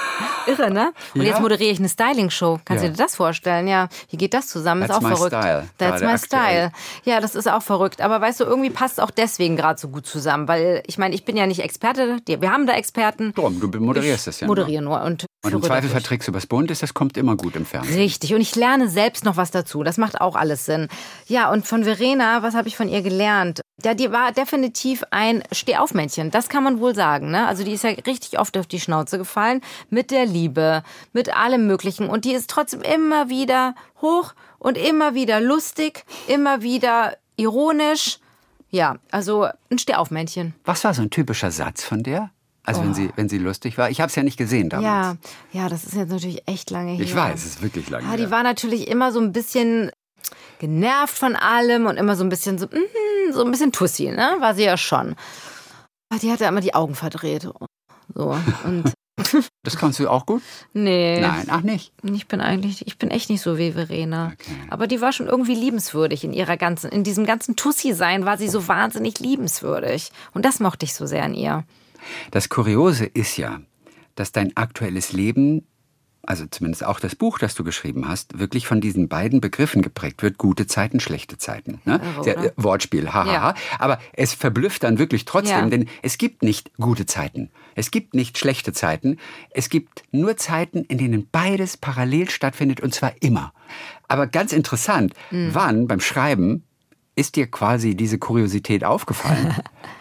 Irre, ne? Und Ja. jetzt moderiere ich eine Styling-Show. Kannst Ja. du dir das vorstellen? Ja, wie geht das zusammen? That's ist auch my verrückt. style. That's Gerade my aktuell. style. Ja, das ist auch verrückt. Aber weißt du, irgendwie passt es auch deswegen gerade so gut zusammen. Weil, ich meine, ich bin ja nicht Experte. Wir haben da Experten. Drum, du moderierst das ja nur. Moderiere nur. Und, Und im führe Zweifel durch. verträgst du was Buntes, das kommt immer gut im Fernsehen. Richtig. Und ich lerne selbst noch was dazu. Das macht auch alles Sinn. Ja, und von Verena, was habe ich von ihr gelernt? Ja, die war definitiv ein Stehaufmännchen. Das kann man wohl sagen. Ne? Also die ist ja richtig oft auf die Schnauze gefallen. Mit der Liebe, mit allem Möglichen. Und die ist trotzdem immer wieder hoch und immer wieder lustig, immer wieder ironisch. Ja, also ein Stehaufmännchen. Was war so ein typischer Satz von der? Also wenn sie wenn sie lustig war? Ich habe es ja nicht gesehen damals. Ja, ja, das ist jetzt natürlich echt lange her. Ich weiß, es ist wirklich lange Ja, her. die war natürlich immer so ein bisschen genervt von allem und immer so ein bisschen so, mm, so ein bisschen Tussi, ne? War sie ja schon. Aber die hatte immer die Augen verdreht. So. Und Das kannst du auch gut? nee. Nein, ach nicht. Ich bin eigentlich, ich bin echt nicht so wie Verena. Okay. Aber die war schon irgendwie liebenswürdig in ihrer ganzen, in diesem ganzen Tussi-Sein war sie so wahnsinnig liebenswürdig. Und das mochte ich so sehr an ihr. Das Kuriose ist ja, dass dein aktuelles Leben, also zumindest auch das Buch, das du geschrieben hast, wirklich von diesen beiden Begriffen geprägt wird. Gute Zeiten, schlechte Zeiten. Ne? Irre, Sehr, oder? äh, Wortspiel, hahaha. Ja. Aber es verblüfft dann wirklich trotzdem, Ja. denn es gibt nicht gute Zeiten. Es gibt nicht schlechte Zeiten. Es gibt nur Zeiten, in denen beides parallel stattfindet und zwar immer. Aber ganz interessant, Mhm. wann beim Schreiben ist dir quasi diese Kuriosität aufgefallen?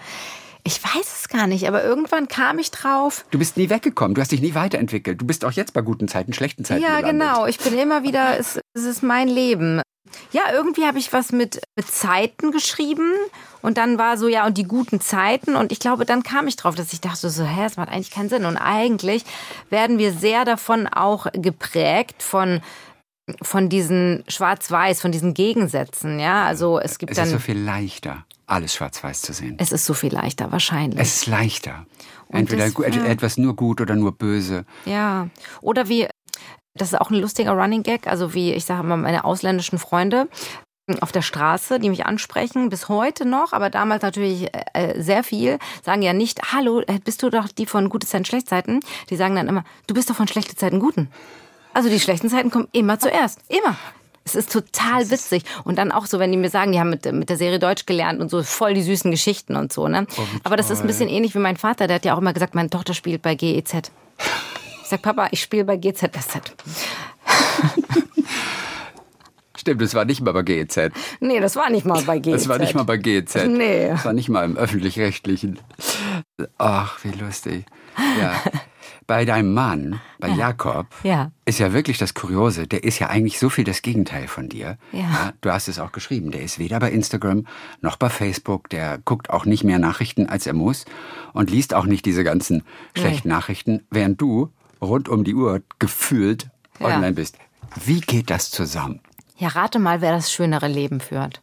Ich weiß es gar nicht, aber irgendwann kam ich drauf. Du bist nie weggekommen, du hast dich nie weiterentwickelt. Du bist auch jetzt bei guten Zeiten, schlechten Zeiten Ja, gelandet. genau. Ich bin immer wieder, es, es ist mein Leben. Ja, irgendwie habe ich was mit, mit Zeiten geschrieben und dann war so, ja, und die guten Zeiten und ich glaube, dann kam ich drauf, dass ich dachte so, hä, das macht eigentlich keinen Sinn und eigentlich werden wir sehr davon auch geprägt von von diesen Schwarz-Weiß, von diesen Gegensätzen, ja, also es gibt Es dann, ist so viel leichter, alles schwarz-weiß zu sehen. es ist so viel leichter, wahrscheinlich. Es ist leichter. Und Entweder das- gu- ja. etwas nur gut oder nur böse. Ja, oder wie, das ist auch ein lustiger Running Gag, also wie, ich sage mal, meine ausländischen Freunde auf der Straße, die mich ansprechen, bis heute noch, aber damals natürlich äh, sehr viel, sagen ja nicht, hallo, bist du doch die von gute Zeiten, schlechte Zeiten? Die sagen dann immer, du bist doch von schlechte Zeiten, guten. Also die schlechten Zeiten kommen immer zuerst, immer. Es ist total witzig. Und dann auch so, wenn die mir sagen, die haben mit, mit der Serie Deutsch gelernt und so voll die süßen Geschichten und so. Ne? Oh, wie aber das ist ein toll. bisschen ähnlich wie mein Vater, der hat ja auch immer gesagt, meine Tochter spielt bei G E Z. Ich sag, Papa, ich spiele bei G Z S Z. Stimmt, es war nicht mal bei G E Z. Nee, das war nicht mal bei G E Z. Es war nicht mal bei G E Z. Nee. Es war nicht mal im Öffentlich-Rechtlichen. Ach, wie lustig. Ja. Bei deinem Mann, bei Jakob, Ja. ist ja wirklich das Kuriose, der ist ja eigentlich so viel das Gegenteil von dir. Ja. Du hast es auch geschrieben, der ist weder bei Instagram noch bei Facebook, der guckt auch nicht mehr Nachrichten, als er muss und liest auch nicht diese ganzen schlechten Nee. Nachrichten, während du rund um die Uhr gefühlt Ja. online bist. Wie geht das zusammen? Ja, rate mal, wer das schönere Leben führt.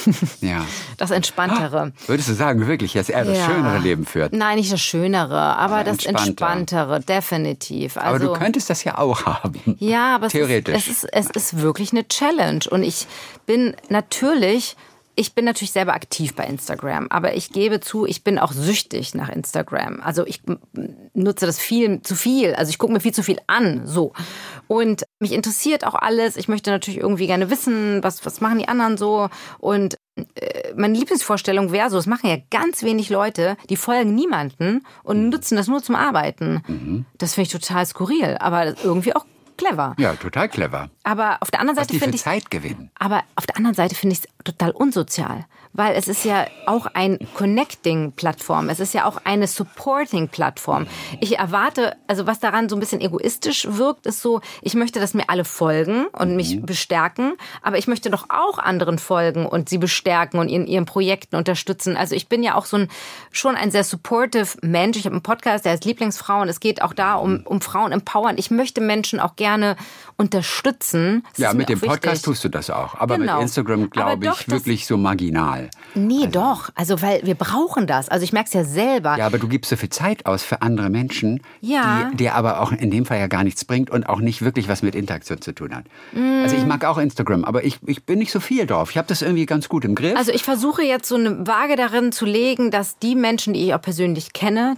Ja. Das entspanntere. Würdest du sagen, wirklich, dass er das Ja. schönere Leben führt? Nein, nicht das Schönere, aber Aber das entspannter. Entspanntere, definitiv. Also, Aber du könntest das ja auch haben. ja, aber es ist, Theoretisch. es, ist, es ist wirklich eine Challenge. Und ich bin natürlich, ich bin natürlich selber aktiv bei Instagram, aber ich gebe zu, ich bin auch süchtig nach Instagram. Also ich m- nutze das viel zu viel. Also ich gucke mir viel zu viel an. So. Und mich interessiert auch alles. Ich möchte natürlich irgendwie gerne wissen, was, was machen die anderen so. Und äh, meine Lieblingsvorstellung wäre so, es machen ja ganz wenig Leute, die folgen niemanden und nutzen das nur zum Arbeiten. Das finde ich total skurril, aber irgendwie auch clever. Ja, total clever. Aber auf der anderen Was Seite die für finde ich Zeit gewinnen. aber auf der anderen Seite finde ich es total unsozial, weil es ist ja auch ein Connecting-Plattform, es ist ja auch eine Supporting-Plattform. Ich erwarte, also was daran so ein bisschen egoistisch wirkt, ist so, ich möchte, dass mir alle folgen und mich bestärken, aber ich möchte doch auch anderen folgen und sie bestärken und in ihren Projekten unterstützen. Also ich bin ja auch so ein, schon ein sehr supportive Mensch. Ich habe einen Podcast, der heißt Lieblingsfrauen. Es geht auch da um, um Frauen empowern. Ich möchte Menschen auch gerne unterstützen. Das Ja, ist mir mit dem auch wichtig. Podcast tust du das auch. Aber Genau. mit Instagram, Aber glaube doch, ich, das- wirklich so marginal. Nee, doch. Also, weil wir brauchen das. Also, ich merke es ja selber. Ja, aber du gibst so viel Zeit aus für andere Menschen, Ja. die dir aber auch in dem Fall ja gar nichts bringt und auch nicht wirklich was mit Interaktion zu tun hat. Mm. Also ich mag auch Instagram, aber ich, ich bin nicht so viel drauf. Ich habe das irgendwie ganz gut im Griff. Also, ich versuche jetzt so eine Waage darin zu legen, dass die Menschen, die ich auch persönlich kenne, die ich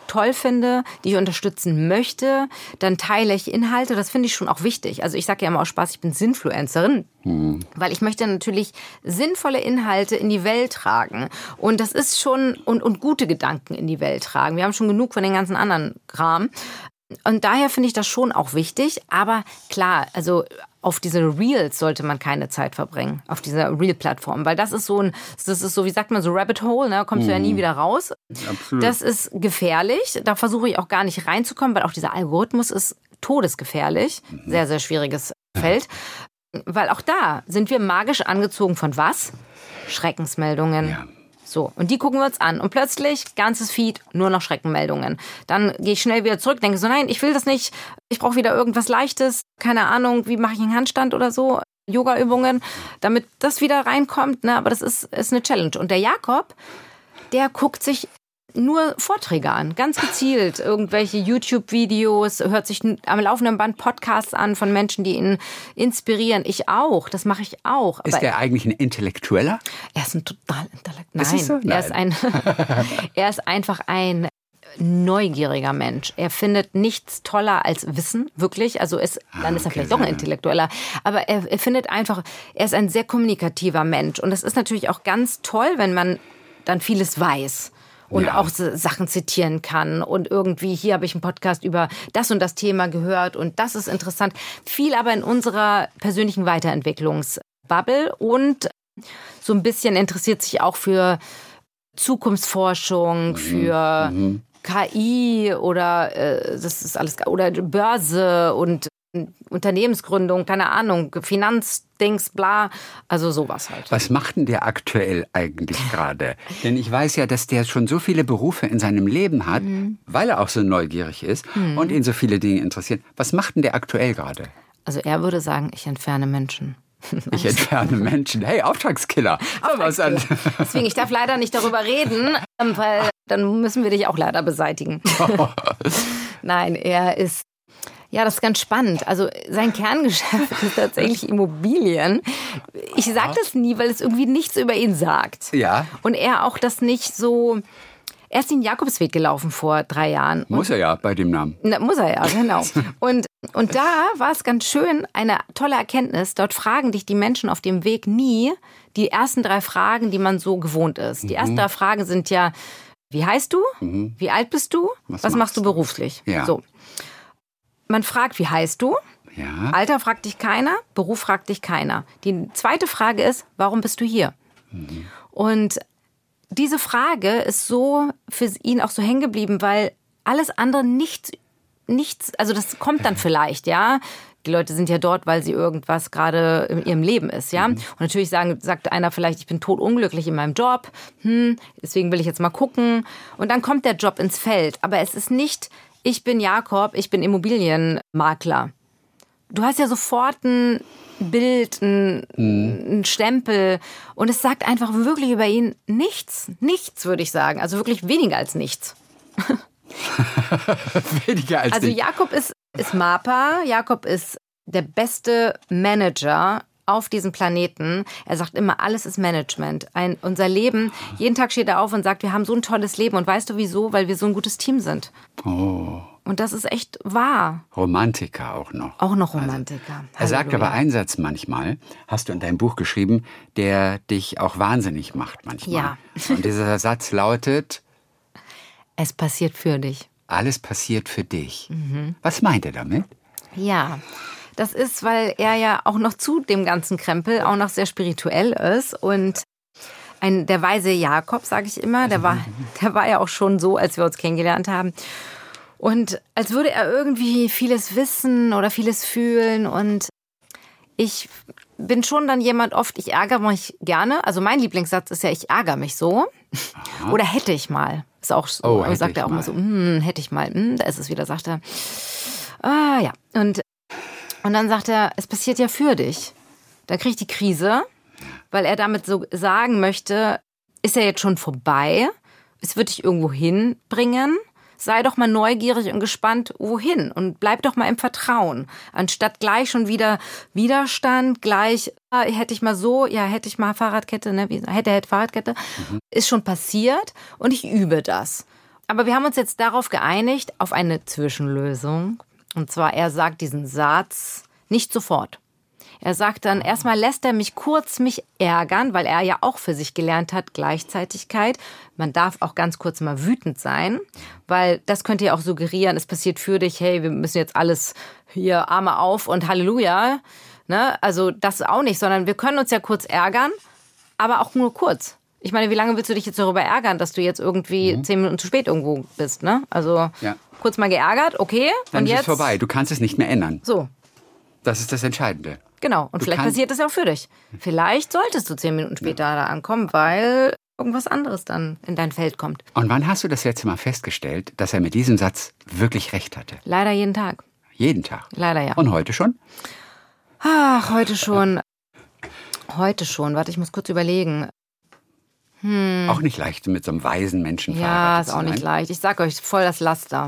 toll finde, die ich unterstützen möchte, dann teile ich Inhalte. Das finde ich schon auch wichtig. Also ich sage ja immer aus Spaß, ich bin Sinnfluencerin, mhm. weil ich möchte natürlich sinnvolle Inhalte in die Welt tragen. Und das ist schon, und, und gute Gedanken in die Welt tragen. Wir haben schon genug von den ganzen anderen Kram. Und daher finde ich das schon auch wichtig. Aber klar, also auf diese Reels sollte man keine Zeit verbringen, auf dieser Reel-Plattform. Weil das ist so ein, das ist so, wie sagt man, so Rabbit Hole, ne? Kommst du ja nie wieder raus. Absolut. Das ist gefährlich. Da versuche ich auch gar nicht reinzukommen, weil auch dieser Algorithmus ist todesgefährlich. Sehr, sehr schwieriges Feld. Weil auch da sind wir magisch angezogen von was? Schreckensmeldungen. Ja. So, und die gucken wir uns an. Und plötzlich, ganzes Feed, nur noch Schreckenmeldungen. Dann gehe ich schnell wieder zurück, denke so, nein, ich will das nicht. Ich brauche wieder irgendwas Leichtes. Keine Ahnung, wie mache ich einen Handstand oder so. Yoga-Übungen, damit das wieder reinkommt. Ne? Aber das ist, ist eine Challenge. Und der Jakob, der guckt sich nur Vorträge an, ganz gezielt. Irgendwelche YouTube-Videos, hört sich am laufenden Band Podcasts an von Menschen, die ihn inspirieren. Ich auch, das mache ich auch. Ist er eigentlich ein Intellektueller? Er ist ein total Intellektueller. Nein, ist so? Nein, er ist ein, er ist einfach ein neugieriger Mensch. Er findet nichts toller als Wissen, wirklich. Also ist, dann ist er okay, vielleicht doch ein Intellektueller. Aber er, er findet einfach, er ist ein sehr kommunikativer Mensch. Und es ist natürlich auch ganz toll, wenn man dann vieles weiß. Und ja. auch Sachen zitieren kann. Und irgendwie, hier habe ich einen Podcast über das und das Thema gehört. Und das ist interessant. Viel aber in unserer persönlichen Weiterentwicklungsbubble. Und so ein bisschen interessiert sich auch für Zukunftsforschung, für mhm. K I oder äh, das ist alles oder Börse und Unternehmensgründung, keine Ahnung, Finanzdings, bla, also sowas halt. Was macht denn der aktuell eigentlich gerade? Denn ich weiß ja, dass der schon so viele Berufe in seinem Leben hat, mhm. weil er auch so neugierig ist mhm. und ihn so viele Dinge interessieren. Was macht denn der aktuell gerade? Also er würde sagen, ich entferne Menschen. Ich entferne Menschen. Hey, Auftragskiller. Auftragskiller. Deswegen, ich darf leider nicht darüber reden, weil dann müssen wir dich auch leider beseitigen. Nein, er ist Ja, das ist ganz spannend. Also sein Kerngeschäft ist tatsächlich Immobilien. Ich sage das nie, weil es irgendwie nichts über ihn sagt. Ja. Und er auch das nicht so... Er ist den Jakobsweg gelaufen vor drei Jahren. Muss er ja, bei dem Namen. Na, muss er ja, genau. Und, und da war es ganz schön, eine tolle Erkenntnis. Dort fragen dich die Menschen auf dem Weg nie die ersten drei Fragen, die man so gewohnt ist. Die mhm. ersten drei Fragen sind ja, wie heißt du? Mhm. Wie alt bist du? Was, Was machst du beruflich? Ja. So. Man fragt, wie heißt du? Ja. Alter fragt dich keiner, Beruf fragt dich keiner. Die zweite Frage ist, warum bist du hier? Mhm. Und diese Frage ist so für ihn auch so hängen geblieben, weil alles andere nichts, nichts, also das kommt dann vielleicht, ja. Die Leute sind ja dort, weil sie irgendwas gerade in ihrem Leben ist, ja. Mhm. Und natürlich sagen, sagt einer vielleicht, ich bin totunglücklich in meinem Job, hm, deswegen will ich jetzt mal gucken. Und dann kommt der Job ins Feld. Aber es ist nicht, ich bin Jakob, ich bin Immobilienmakler. Du hast ja sofort ein Bild, ein, mhm. ein Stempel und es sagt einfach wirklich über ihn nichts. Nichts, würde ich sagen. Also wirklich weniger als nichts. Weniger als Also nichts. Jakob ist, ist Mapa, Jakob ist der beste Manager auf diesem Planeten. Er sagt immer, alles ist Management. Ein, unser Leben, jeden Tag steht er auf und sagt, wir haben so ein tolles Leben. Und weißt du wieso? Weil wir so ein gutes Team sind. Oh. Und das ist echt wahr. Romantiker auch noch. Auch noch Romantiker. Also, er sagt aber einen Satz manchmal, hast du in deinem Buch geschrieben, der dich auch wahnsinnig macht manchmal. Ja. Und dieser Satz lautet, es passiert für dich. Alles passiert für dich. Mhm. Was meint er damit? Ja, das ist, weil er ja auch noch zu dem ganzen Krempel auch noch sehr spirituell ist und ein, der weise Jakob, sage ich immer, der war, der war ja auch schon so, als wir uns kennengelernt haben. Und als würde er irgendwie vieles wissen oder vieles fühlen. Und ich bin schon dann jemand oft, ich ärgere mich gerne. Also mein Lieblingssatz ist ja, ich ärgere mich so. Aha. Oder hätte ich mal. Ist auch so. Oh, hätte sagt er auch mal mal so, hm, hätte ich mal. Hm, da ist es wieder, sagt er. Ah, ja. Und, und dann sagt er, es passiert ja für dich. Da kriege ich die Krise, weil er damit so sagen möchte, ist ja jetzt schon vorbei. Es wird dich irgendwo hinbringen. Sei doch mal neugierig und gespannt, wohin und bleib doch mal im Vertrauen. Anstatt gleich schon wieder Widerstand, gleich, ah, hätte ich mal so, ja, hätte ich mal Fahrradkette, ne, wie, hätte, hätte Fahrradkette, mhm. ist schon passiert und ich übe das. aber wir haben uns jetzt darauf geeinigt, auf eine Zwischenlösung. Und zwar, er sagt diesen Satz nicht sofort. Er sagt dann, erstmal lässt er mich kurz mich ärgern, weil er ja auch für sich gelernt hat, Gleichzeitigkeit. Man darf auch ganz kurz mal wütend sein, weil das könnte ja auch suggerieren, es passiert für dich, hey, wir müssen jetzt alles hier Arme auf und Halleluja. Ne? Also das auch nicht, sondern wir können uns ja kurz ärgern, aber auch nur kurz. Ich meine, wie lange willst du dich jetzt darüber ärgern, dass du jetzt irgendwie mhm. zehn Minuten zu spät irgendwo bist, ne? Also ja. kurz mal geärgert, okay. Dann und ist jetzt es vorbei, du kannst es nicht mehr ändern. So. Das ist das Entscheidende. Genau, und du vielleicht passiert das ja auch für dich. Vielleicht solltest du zehn Minuten später ja. da ankommen, weil irgendwas anderes dann in dein Feld kommt. Und wann hast du das letzte Mal festgestellt, dass er mit diesem Satz wirklich recht hatte? Leider jeden Tag. Jeden Tag? Leider ja. Und heute schon? Ach, heute schon. Heute schon. Warte, ich muss kurz überlegen. Hm. Auch nicht leicht, mit so einem weisen Menschen ja, verheiratet ist auch zu sein. nicht leicht. Ich sag euch, voll das Laster.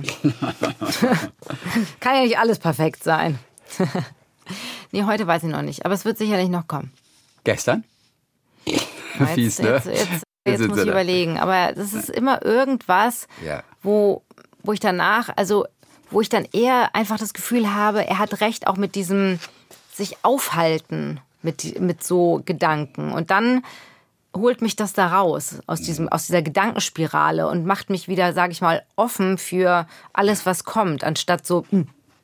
Kann ja nicht alles perfekt sein. Nee, heute weiß ich noch nicht. Aber es wird sicherlich noch kommen. Gestern? Jetzt, Fies, ne? Jetzt, jetzt, jetzt, jetzt muss ich überlegen. Aber das ist immer irgendwas, ja. wo, wo ich danach, also wo ich dann eher einfach das Gefühl habe, er hat recht auch mit diesem sich aufhalten mit, mit so Gedanken. Und dann holt mich das da raus aus, diesem, aus dieser Gedankenspirale und macht mich wieder, sage ich mal, offen für alles, was kommt, anstatt so... Mh.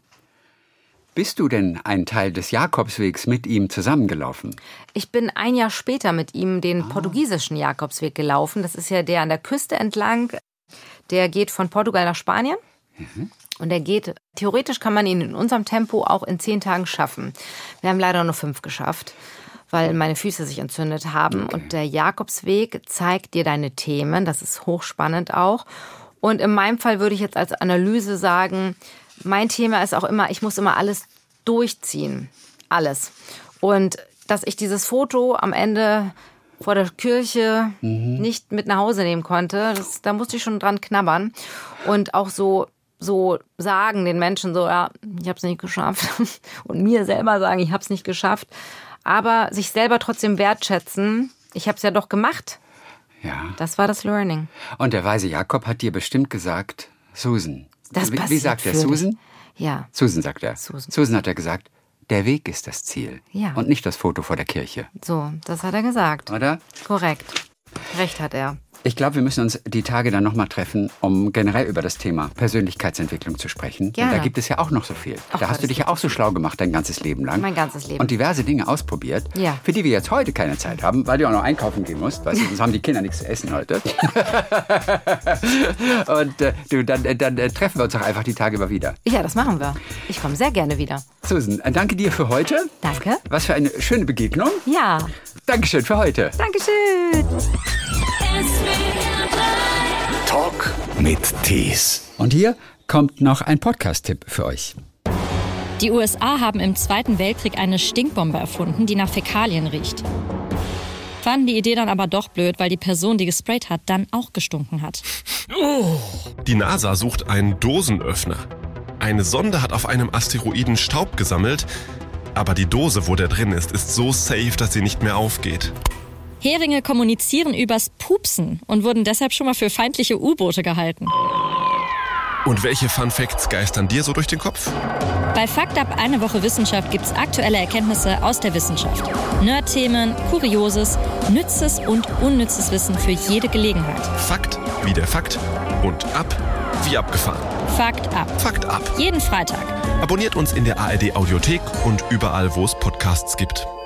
Bist du denn einen Teil des Jakobswegs mit ihm zusammengelaufen? Ich bin ein Jahr später mit ihm den portugiesischen Jakobsweg gelaufen. Das ist ja der an der Küste entlang. Der geht von Portugal nach Spanien. Mhm. Und der geht, theoretisch kann man ihn in unserem Tempo auch in zehn Tagen schaffen. Wir haben leider nur fünf geschafft, weil meine Füße sich entzündet haben. Okay. Und der Jakobsweg zeigt dir deine Themen. Das ist hochspannend auch. Und in meinem Fall würde ich jetzt als Analyse sagen, mein Thema ist auch immer, ich muss immer alles durchziehen. Alles. Und dass ich dieses Foto am Ende vor der Kirche mhm. nicht mit nach Hause nehmen konnte, das, da musste ich schon dran knabbern. Und auch so, so sagen den Menschen so, ja, ich habe es nicht geschafft. Und mir selber sagen, ich habe es nicht geschafft. Aber sich selber trotzdem wertschätzen, ich habe es ja doch gemacht. Ja. Das war das Learning. Und der weise Jakob hat dir bestimmt gesagt, Susan. Das wie, wie sagt er, Susan? Ja. Susan sagt er. Susan. Susan hat er gesagt, der Weg ist das Ziel. Ja. Und nicht das Foto vor der Kirche. So, das hat er gesagt. Oder? Korrekt. Recht hat er. Ich glaube, wir müssen uns die Tage dann nochmal treffen, um generell über das Thema Persönlichkeitsentwicklung zu sprechen. Gerne. Denn da gibt es ja auch noch so viel. Ach, da hast du dich ja auch so schlau gemacht dein ganzes Leben lang. Mein ganzes Leben. Und diverse Dinge ausprobiert, ja. für die wir jetzt heute keine Zeit haben, weil du auch noch einkaufen gehen musst. Weißt du, sonst haben die Kinder nichts zu essen heute. Und äh, du, dann, äh, dann äh, treffen wir uns doch einfach die Tage immer wieder. Ja, das machen wir. Ich komme sehr gerne wieder. Susan, äh, danke dir für heute. Danke. Was für eine schöne Begegnung. Ja. Dankeschön für heute. Dankeschön. Talk mit Tees. Und hier kommt noch ein Podcast-Tipp für euch. Die U S A haben im Zweiten Weltkrieg eine Stinkbombe erfunden, die nach Fäkalien riecht. Fanden die Idee dann aber doch blöd, weil die Person, die gesprayt hat, dann auch gestunken hat. Oh. Die NASA sucht einen Dosenöffner. Eine Sonde hat auf einem Asteroiden Staub gesammelt, aber die Dose, wo der drin ist, ist so safe, dass sie nicht mehr aufgeht. Heringe kommunizieren übers Pupsen und wurden deshalb schon mal für feindliche U-Boote gehalten. Und welche Fun Facts geistern dir so durch den Kopf? Bei Fakt Up eine Woche Wissenschaft gibt's aktuelle Erkenntnisse aus der Wissenschaft. Nerd-Themen, Kurioses, nützes und unnützes Wissen für jede Gelegenheit. Fakt wie der Fakt und ab wie abgefahren. Fakt Up. Fakt Up. Jeden Freitag. Abonniert uns in der A R D Audiothek und überall, wo es Podcasts gibt.